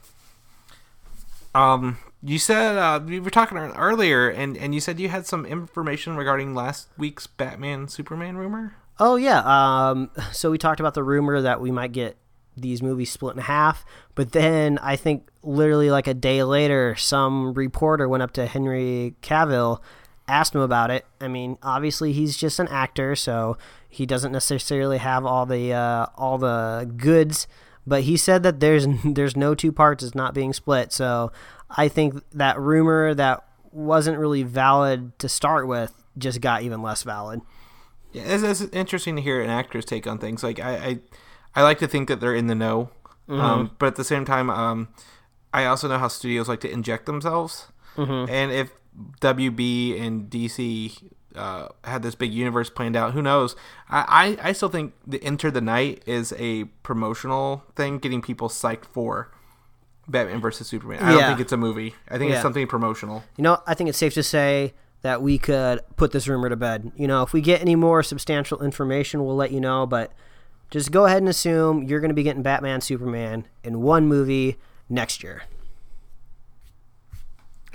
You said we were talking earlier, and you said you had some information regarding last week's Batman Superman rumor. Oh yeah. So we talked about the rumor that we might get these movies split in half, but then I think literally like a day later, some reporter went up to Henry Cavill, asked him about it. I mean, obviously he's just an actor, so he doesn't necessarily have all the goods, but he said that there's no two parts, it's not being split. So I think that rumor that wasn't really valid to start with just got even less valid. Yeah, it's interesting to hear an actor's take on things. Like I like to think that they're in the know, but at the same time, I also know how studios like to inject themselves, and if WB and DC had this big universe planned out, who knows? I still think the Enter the Night is a promotional thing, getting people psyched for Batman versus Superman. I don't think it's a movie. I think it's something promotional. You know, I think it's safe to say that we could put this rumor to bed. You know, if we get any more substantial information, we'll let you know, but just go ahead and assume you're going to be getting Batman Superman in one movie next year.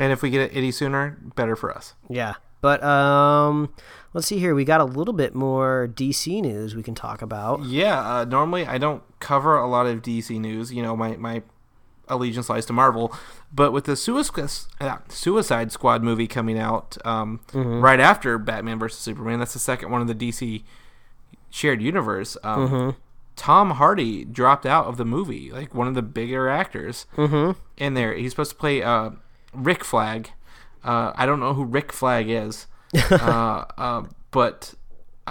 And if we get it any sooner, better for us. Yeah. But let's see here. We got a little bit more DC news we can talk about. Yeah, normally I don't cover a lot of DC news. You know, my allegiance lies to Marvel. But with the Suicide Squad movie coming out right after Batman vs. Superman, that's the second one of the DC shared universe. Tom Hardy dropped out of the movie, like one of the bigger actors in there. He's supposed to play Rick Flag. I don't know who Rick Flag is, but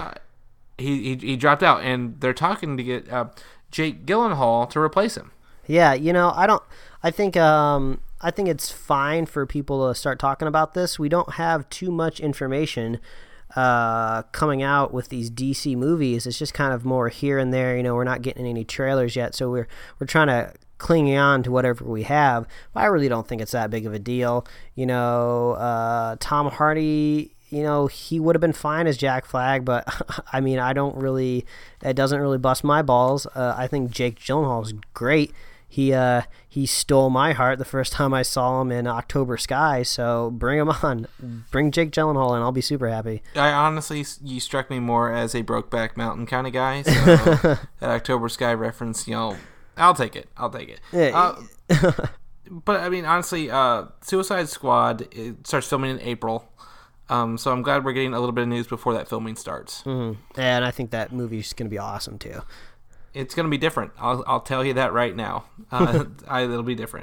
he dropped out, and they're talking to get Jake Gyllenhaal to replace him. Yeah, you know, I think it's fine for people to start talking about this. We don't have too much information coming out with these DC movies. It's just kind of more here and there. You know, we're not getting any trailers yet, so we're trying to cling on to whatever we have. But I really don't think it's that big of a deal. You know, Tom Hardy, you know, he would have been fine as Jack Flag, but I mean, it doesn't really bust my balls. I think Jake Gyllenhaal is great. He stole my heart the first time I saw him in October Sky, so bring him on. Bring Jake Gyllenhaal and I'll be super happy. I honestly, you struck me more as a Brokeback Mountain kind of guy, so that October Sky reference, you know, I'll take it. Yeah. But I mean, honestly, Suicide Squad, it starts filming in April, so I'm glad we're getting a little bit of news before that filming starts. And I think that movie's going to be awesome too. It's going to be different. I'll tell you that right now. It'll be different.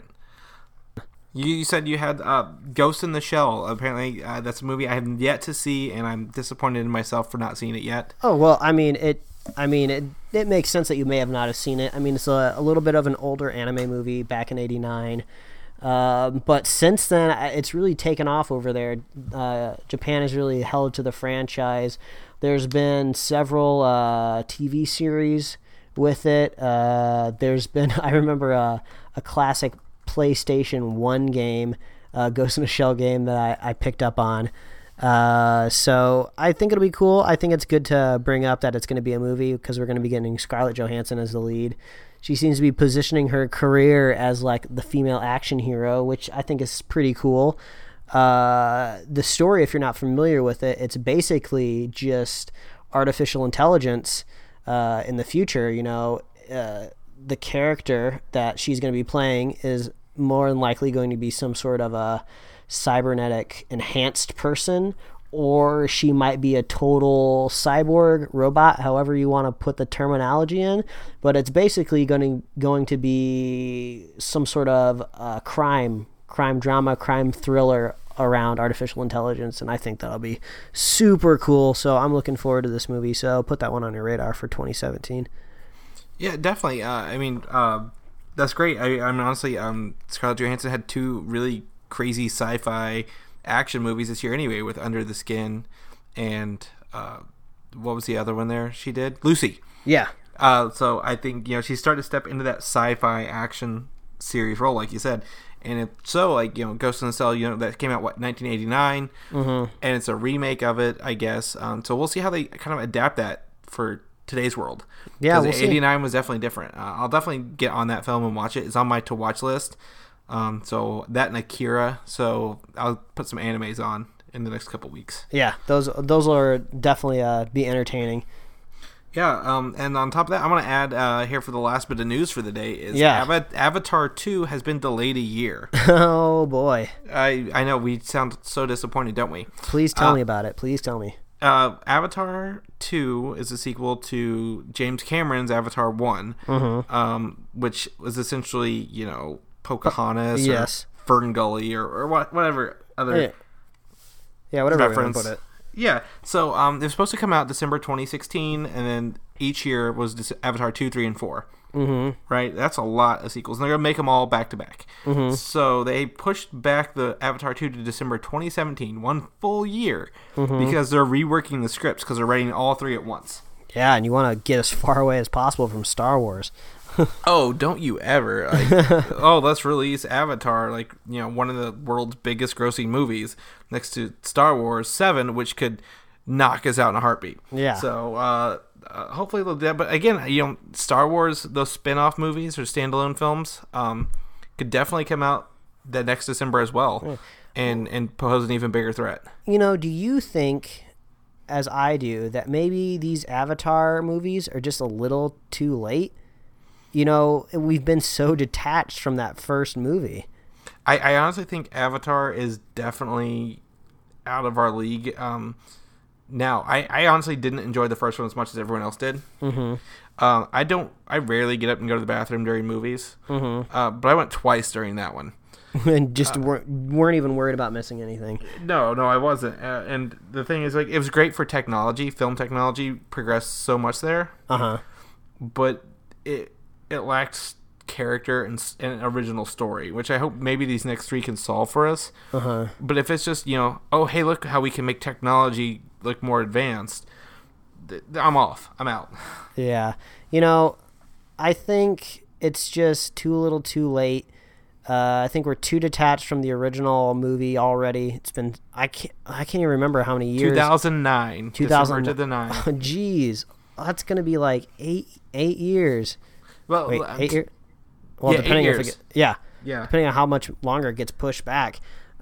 You said you had Ghost in the Shell. Apparently, that's a movie I have yet to see, and I'm disappointed in myself for not seeing it yet. Oh well, I mean it makes sense that you may have not have seen it. I mean, it's a little bit of an older anime movie back in '89. But since then, it's really taken off over there. Japan has really held to the franchise. There's been several TV series with it. There's been, I remember a classic PlayStation 1 game, Ghost in a Shell game that I picked up on. So I think it'll be cool. I think it's good to bring up that it's going to be a movie because we're going to be getting Scarlett Johansson as the lead. She seems to be positioning her career as like the female action hero, which I think is pretty cool. The story, if you're not familiar with it, it's basically just artificial intelligence in the future. You know, the character that she's going to be playing is more than likely going to be some sort of a cybernetic enhanced person, or she might be a total cyborg robot, however you want to put the terminology in. But it's basically going to be some sort of crime drama, crime thriller around artificial intelligence, and I think that'll be super cool. So I'm looking forward to this movie. So put that one on your radar for 2017. Yeah, definitely. I mean, that's great. I mean, honestly, Scarlett Johansson had two really crazy sci-fi action movies this year anyway, with Under the Skin and what was the other one there she did? Lucy. Yeah. So I think, you know, she's starting to step into that sci-fi action series role, like you said. And it's so, like, you know, Ghost in the Shell, you know, that came out, 1989? And it's a remake of it, I guess. So we'll see how they kind of adapt that for today's world. Yeah, we'll 89 was definitely different. I'll definitely get on that film and watch it. It's on my to-watch list. So that and Akira. So I'll put some animes on in the next couple weeks. Yeah, those are definitely be entertaining. Yeah, and on top of that, I'm going to add here for the last bit of news for the day is Avatar 2 has been delayed a year. Oh, boy. I know, we sound so disappointed, don't we? Please tell me about it. Please tell me. Avatar 2 is a sequel to James Cameron's Avatar 1, which was essentially, you know, Pocahontas or Fern Gully or whatever other whatever reference. Put it. Yeah, so it was supposed to come out December 2016, and then each year was Avatar 2, 3, and 4. Right? That's a lot of sequels, and they're going to make them all back-to-back. So they pushed back the Avatar 2 to December 2017, one full year, because they're reworking the scripts, because they're writing all three at once. Yeah, and you want to get as far away as possible from Star Wars. Oh, don't you ever. Let's release Avatar, like, you know, one of the world's biggest grossing movies, next to Star Wars 7, which could knock us out in a heartbeat. Yeah. So, hopefully they'll do that. But again, you know, Star Wars, those spin-off movies or standalone films, could definitely come out the next December as well. and pose an even bigger threat. Do you think, as I do, that maybe these Avatar movies are just a little too late? We've been so detached from that first movie. I honestly think Avatar is definitely out of our league. Now, I honestly didn't enjoy the first one as much as everyone else did. Mm-hmm. I rarely get up and go to the bathroom during movies. Mm-hmm. But I went twice during that one. And just weren't even worried about missing anything. No, I wasn't. And the thing is, like, it was great for technology. Film technology progressed so much there. Uh-huh. But it lacked character and an original story, which I hope maybe these next three can solve for us. Uh-huh. But if it's just, oh, hey, look how we can make technology look more advanced, I'm off. I'm out. Yeah. I think it's just too little too late. I think we're too detached from the original movie already. It's been I can't even remember how many years. 2009. 2000 December to the 9. Oh, geez, that's gonna be like eight years. Well, wait, 8 years. Well, yeah, depending 8 years. Depending on how much longer it gets pushed back.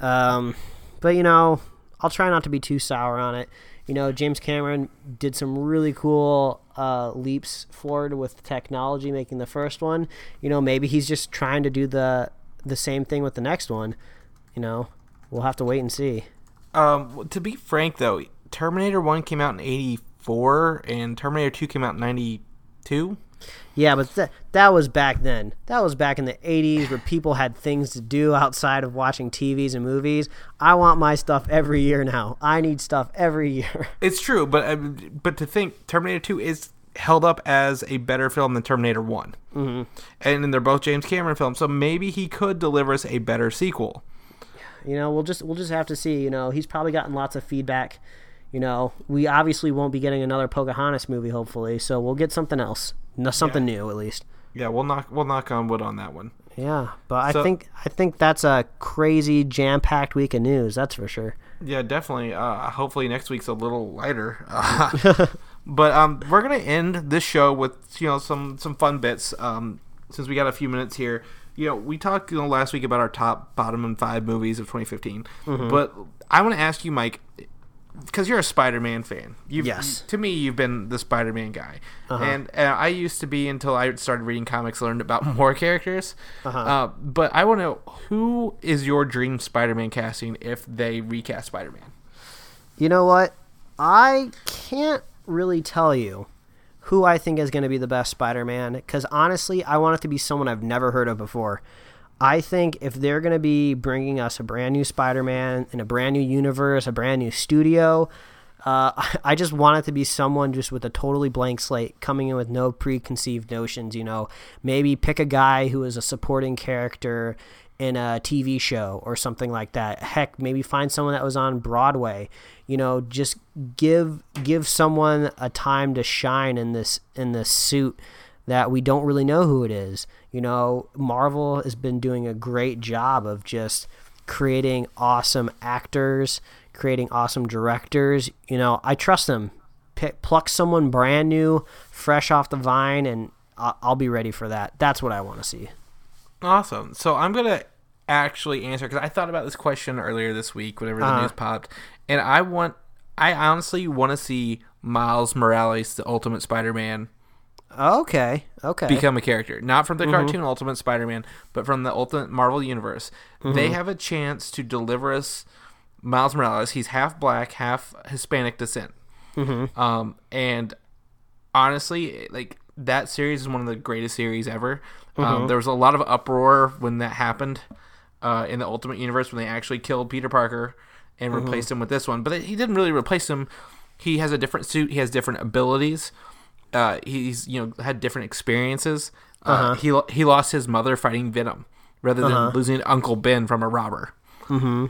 But I'll try not to be too sour on it. James Cameron did some really cool leaps forward with technology, making the first one. Maybe he's just trying to do the same thing with the next one. We'll have to wait and see. To be frank, though, Terminator 1 came out in 84, and Terminator 2 came out in 92. Yeah, but that was back then. That was back in the 80s where people had things to do outside of watching TVs and movies. I want my stuff every year now. I need stuff every year. It's true, but to think Terminator 2 is held up as a better film than Terminator 1. Mm-hmm. And they're both James Cameron films, so maybe he could deliver us a better sequel. We'll just have to see. He's probably gotten lots of feedback. We obviously won't be getting another Pocahontas movie, hopefully, so we'll get something else. Something new, at least. Yeah, we'll knock on wood on that one. Yeah, but I think that's a crazy jam-packed week of news. That's for sure. Yeah, definitely. Hopefully next week's a little lighter. But we're gonna end this show with some fun bits. Since we got a few minutes here, we talked last week about our top, bottom, and 5 movies of 2015. Mm-hmm. But I want to ask you, Mike, because you're a Spider-Man fan. Yes. To me, you've been the Spider-Man guy. Uh-huh. And I used to be until I started reading comics, learned about more characters. Uh-huh. But I want to know, who is your dream Spider-Man casting if they recast Spider-Man? You know what? I can't really tell you who I think is going to be the best Spider-Man, because honestly, I want it to be someone I've never heard of before. I think if they're going to be bringing us a brand new Spider-Man in a brand new universe, a brand new studio, I just want it to be someone just with a totally blank slate, coming in with no preconceived notions. Maybe pick a guy who is a supporting character in a TV show or something like that. Heck, maybe find someone that was on Broadway. Just give someone a time to shine in this suit that we don't really know who it is. Marvel has been doing a great job of just creating awesome actors, creating awesome directors. I trust them. Pluck someone brand new, fresh off the vine, and I'll be ready for that. That's what I want to see. Awesome. So I'm going to actually answer, because I thought about this question earlier this week whenever the news popped, and I honestly want to see Miles Morales, the Ultimate Spider-Man, Okay. become a character. Not from the cartoon Ultimate Spider-Man, but from the Ultimate Marvel Universe. Mm-hmm. They have a chance to deliver us Miles Morales. He's half black, half Hispanic descent. Mm-hmm. And honestly, that series is one of the greatest series ever. Mm-hmm. There was a lot of uproar when that happened in the Ultimate Universe, when they actually killed Peter Parker and replaced him with this one. But he didn't really replace him. He has a different suit. He has different abilities. He's had different experiences. He lost his mother fighting Venom rather than losing Uncle Ben from a robber. Mm-hmm.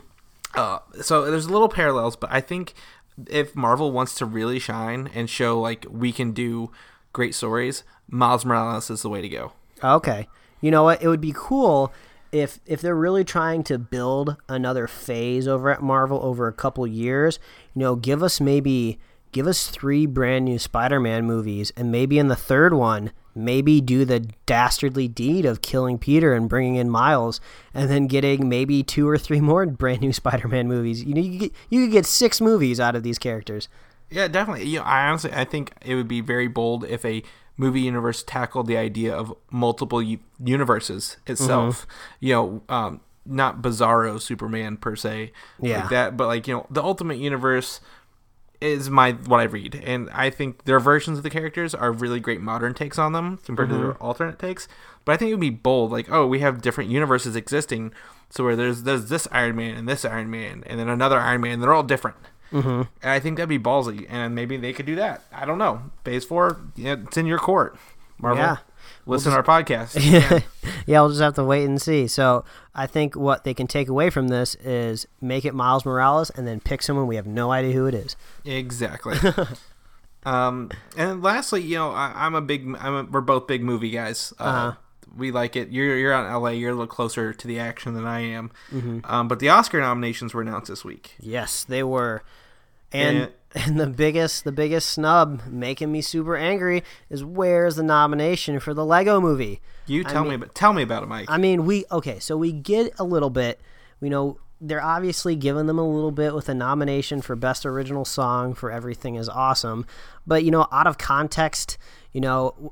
So there's little parallels, but I think if Marvel wants to really shine and show we can do great stories, Miles Morales is the way to go. Okay. You know what? It would be cool if they're really trying to build another phase over at Marvel over a couple years. Give us 3 brand new Spider-Man movies, and maybe in the third one, maybe do the dastardly deed of killing Peter and bringing in Miles, and then getting maybe 2 or 3 more brand new Spider-Man movies. You know, you could get 6 movies out of these characters. Yeah, definitely. You know, I think it would be very bold if a movie universe tackled the idea of multiple universes itself. You know, not Bizarro Superman per se, like that, but like, you know, the Ultimate Universe is what I read, and I think their versions of the characters are really great modern takes on them compared to their alternate takes. But I think it would be bold, like, oh, we have different universes existing, so where there's this Iron Man and this Iron Man and then another Iron Man, they're all different. And I think that'd be ballsy, and maybe they could do that. I don't know. Phase 4, it's in your court, Marvel. Yeah. Listen to our podcast. Yeah, we'll just have to wait and see. So I think what they can take away from this is make it Miles Morales and then pick someone we have no idea who it is. Exactly. And lastly, you know, we're both big movie guys. We like it. You're out in LA. You're a little closer to the action than I am. But the Oscar nominations were announced this week. Yes, they were. And the biggest snub making me super angry is where's the nomination for the Lego Movie? Tell me about it, Mike. I mean, so we get a little bit. You know, they're obviously giving them a little bit with a nomination for Best Original Song for Everything Is Awesome, but you know, out of context, you know,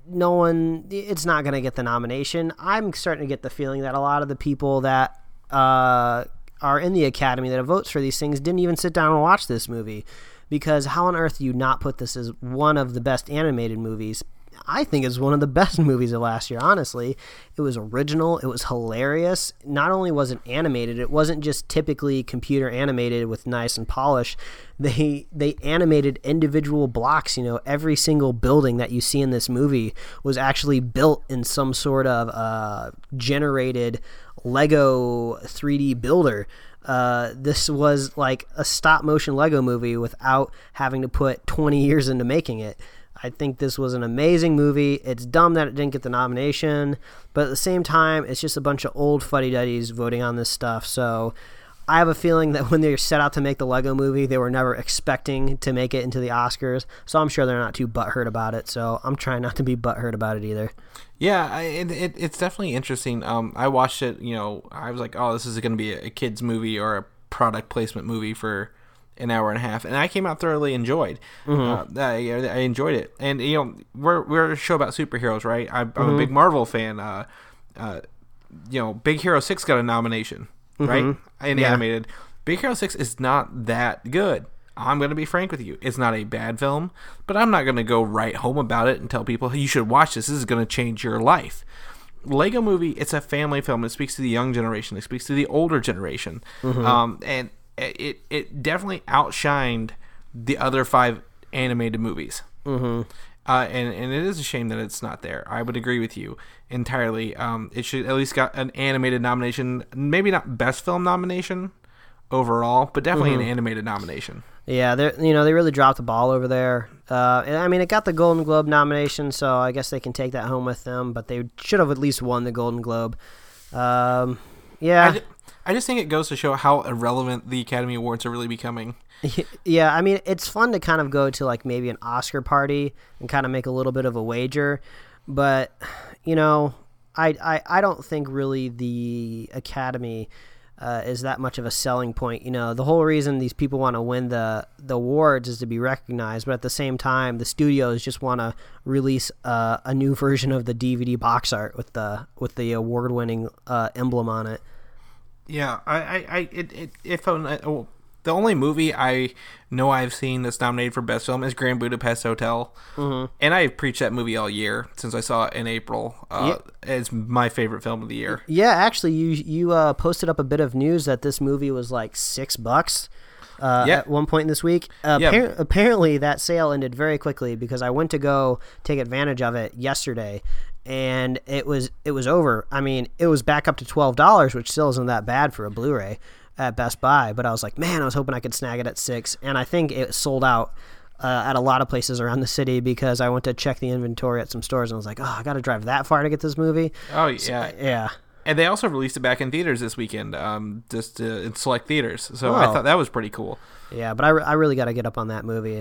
it's not going to get the nomination. I'm starting to get the feeling that a lot of the people that are in the Academy that votes for these things didn't even sit down and watch this movie, because how on earth do you not put this as one of the best animated movies? I think it's one of the best movies of last year, honestly. It was original. It was hilarious. Not only was it animated, it wasn't just typically computer animated with nice and polish. They animated individual blocks. You know, every single building that you see in this movie was actually built in some sort of generated Lego 3D builder. This was like a stop motion Lego movie without having to put 20 years into making it. I think this was an amazing movie. It's dumb that it didn't get the nomination, but at the same time, it's just a bunch of old fuddy-duddies voting on this stuff. So I have a feeling that when they set out to make the Lego Movie, they were never expecting to make it into the Oscars. So I'm sure they're not too butthurt about it. So I'm trying not to be butthurt about it either. Yeah, it's definitely interesting. I watched it, you know, I was like, oh, this is going to be a kid's movie or a product placement movie for an hour and a half, and I came out thoroughly enjoyed. I enjoyed it, and you know, we're a show about superheroes, right? I'm a big Marvel fan. You know, Big Hero 6 got a nomination, right? In animated. Big Hero 6 is not that good. I'm going to be frank with you. It's not a bad film, but I'm not going to go write home about it and tell people, hey, you should watch this. This is going to change your life. Lego Movie, it's a family film. It speaks to the young generation. It speaks to the older generation. And it definitely outshined the other 5 animated movies. And it is a shame that it's not there. I would agree with you entirely. It should at least got an animated nomination. Maybe not best film nomination overall, but definitely an animated nomination. Yeah, they really dropped the ball over there. I mean, it got the Golden Globe nomination, so I guess they can take that home with them. But they should have at least won the Golden Globe. Yeah. I just think it goes to show how irrelevant the Academy Awards are really becoming. Yeah, I mean, it's fun to kind of go to like maybe an Oscar party and kind of make a little bit of a wager, but you know, I don't think really the Academy is that much of a selling point. You know, the whole reason these people want to win the awards is to be recognized, but at the same time, the studios just want to release a new version of the DVD box art with the award-winning emblem on it. Yeah, the only movie I know I've seen that's nominated for Best Film is Grand Budapest Hotel, and I've preached that movie all year since I saw it in April. It's my favorite film of the year. Yeah, actually, you posted up a bit of news that this movie was like $6 at one point this week. Apparently, that sale ended very quickly because I went to go take advantage of it yesterday. And it was over. I mean, it was back up to $12, which still isn't that bad for a Blu-ray at Best Buy. But I was like, man, I was hoping I could snag it at $6. And I think it sold out at a lot of places around the city because I went to check the inventory at some stores and I was like, oh, I got to drive that far to get this movie. Oh, yeah. So, yeah. And they also released it back in theaters this weekend, just in select theaters. So I thought that was pretty cool. Yeah, but I really got to get up on that movie.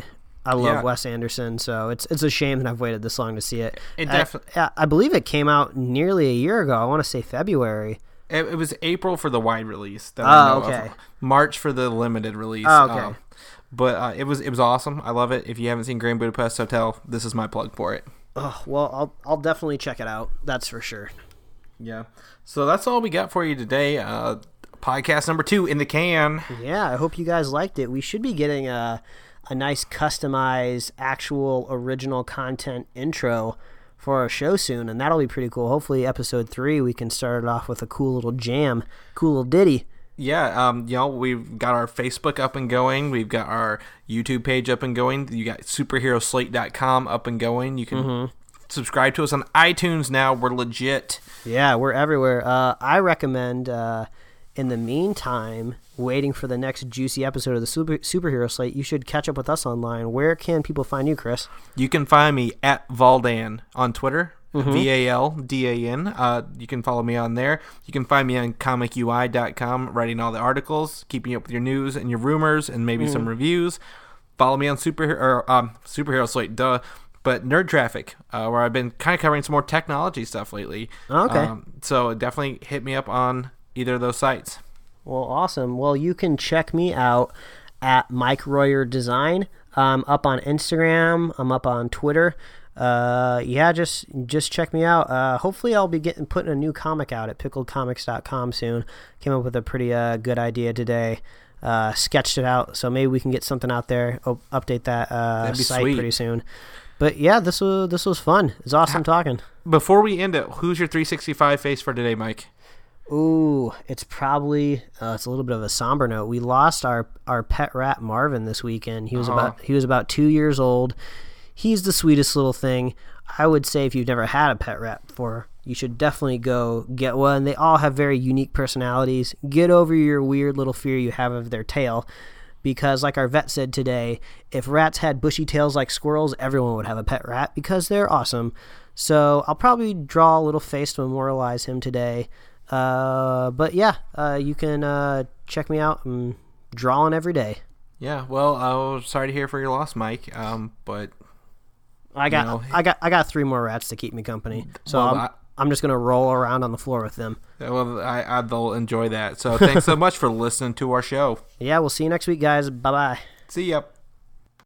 I love Yeah. Wes Anderson, so it's a shame that I've waited this long to see it. It definitely. I believe it came out nearly a year ago. I want to say February. It was April for the wide release. That I know okay. of. March for the limited release. Oh, okay. But it was awesome. I love it. If you haven't seen Grand Budapest Hotel, this is my plug for it. Oh, well, I'll definitely check it out. That's for sure. Yeah. So that's all we got for you today. Podcast number 2 in the can. Yeah, I hope you guys liked it. We should be getting a nice customized, actual, original content intro for our show soon, and that'll be pretty cool. Hopefully, episode 3, we can start it off with a cool little jam, cool little ditty. Yeah, we've got our Facebook up and going. We've got our YouTube page up and going. You got superheroslate.com up and going. You can subscribe to us on iTunes now. We're legit. Yeah, we're everywhere. I recommend, in the meantime, waiting for the next juicy episode of the Superhero Slate, you should catch up with us online. Where can people find you, Chris? You can find me at Valdan on Twitter, VALDAN. You can follow me on there. You can find me on comicui.com, writing all the articles, keeping up with your news and your rumors and maybe some reviews. Follow me on Superhero Slate, duh. But Nerd Traffic, where I've been kind of covering some more technology stuff lately. Okay. So definitely hit me up on either of those sites. Well, awesome. Well, you can check me out at Mike Royer Design. I'm up on Instagram. I'm up on Twitter. Just check me out. Hopefully I'll be putting a new comic out at pickledcomics.com soon. Came up with a pretty good idea today. Sketched it out, so maybe we can get something out there. Update that site sweet. Pretty soon. But yeah, this was fun. It's awesome talking. Before we end it, who's your 365 face for today, Mike? Ooh, it's probably it's a little bit of a somber note. We lost our pet rat Marvin this weekend. He was about 2 years old. He's the sweetest little thing. I would say if you've never had a pet rat before, you should definitely go get one. They all have very unique personalities. Get over your weird little fear you have of their tail. Because like our vet said today, if rats had bushy tails like squirrels, everyone would have a pet rat because they're awesome. So I'll probably draw a little face to memorialize him today. But yeah, you can check me out. I'm drawing every day. Yeah, well, I'm sorry to hear for your loss, Mike. But I got 3 more rats to keep me company. So I'm just gonna roll around on the floor with them. Well, they'll enjoy that. So thanks so much for listening to our show. Yeah, we'll see you next week, guys. Bye bye. See ya.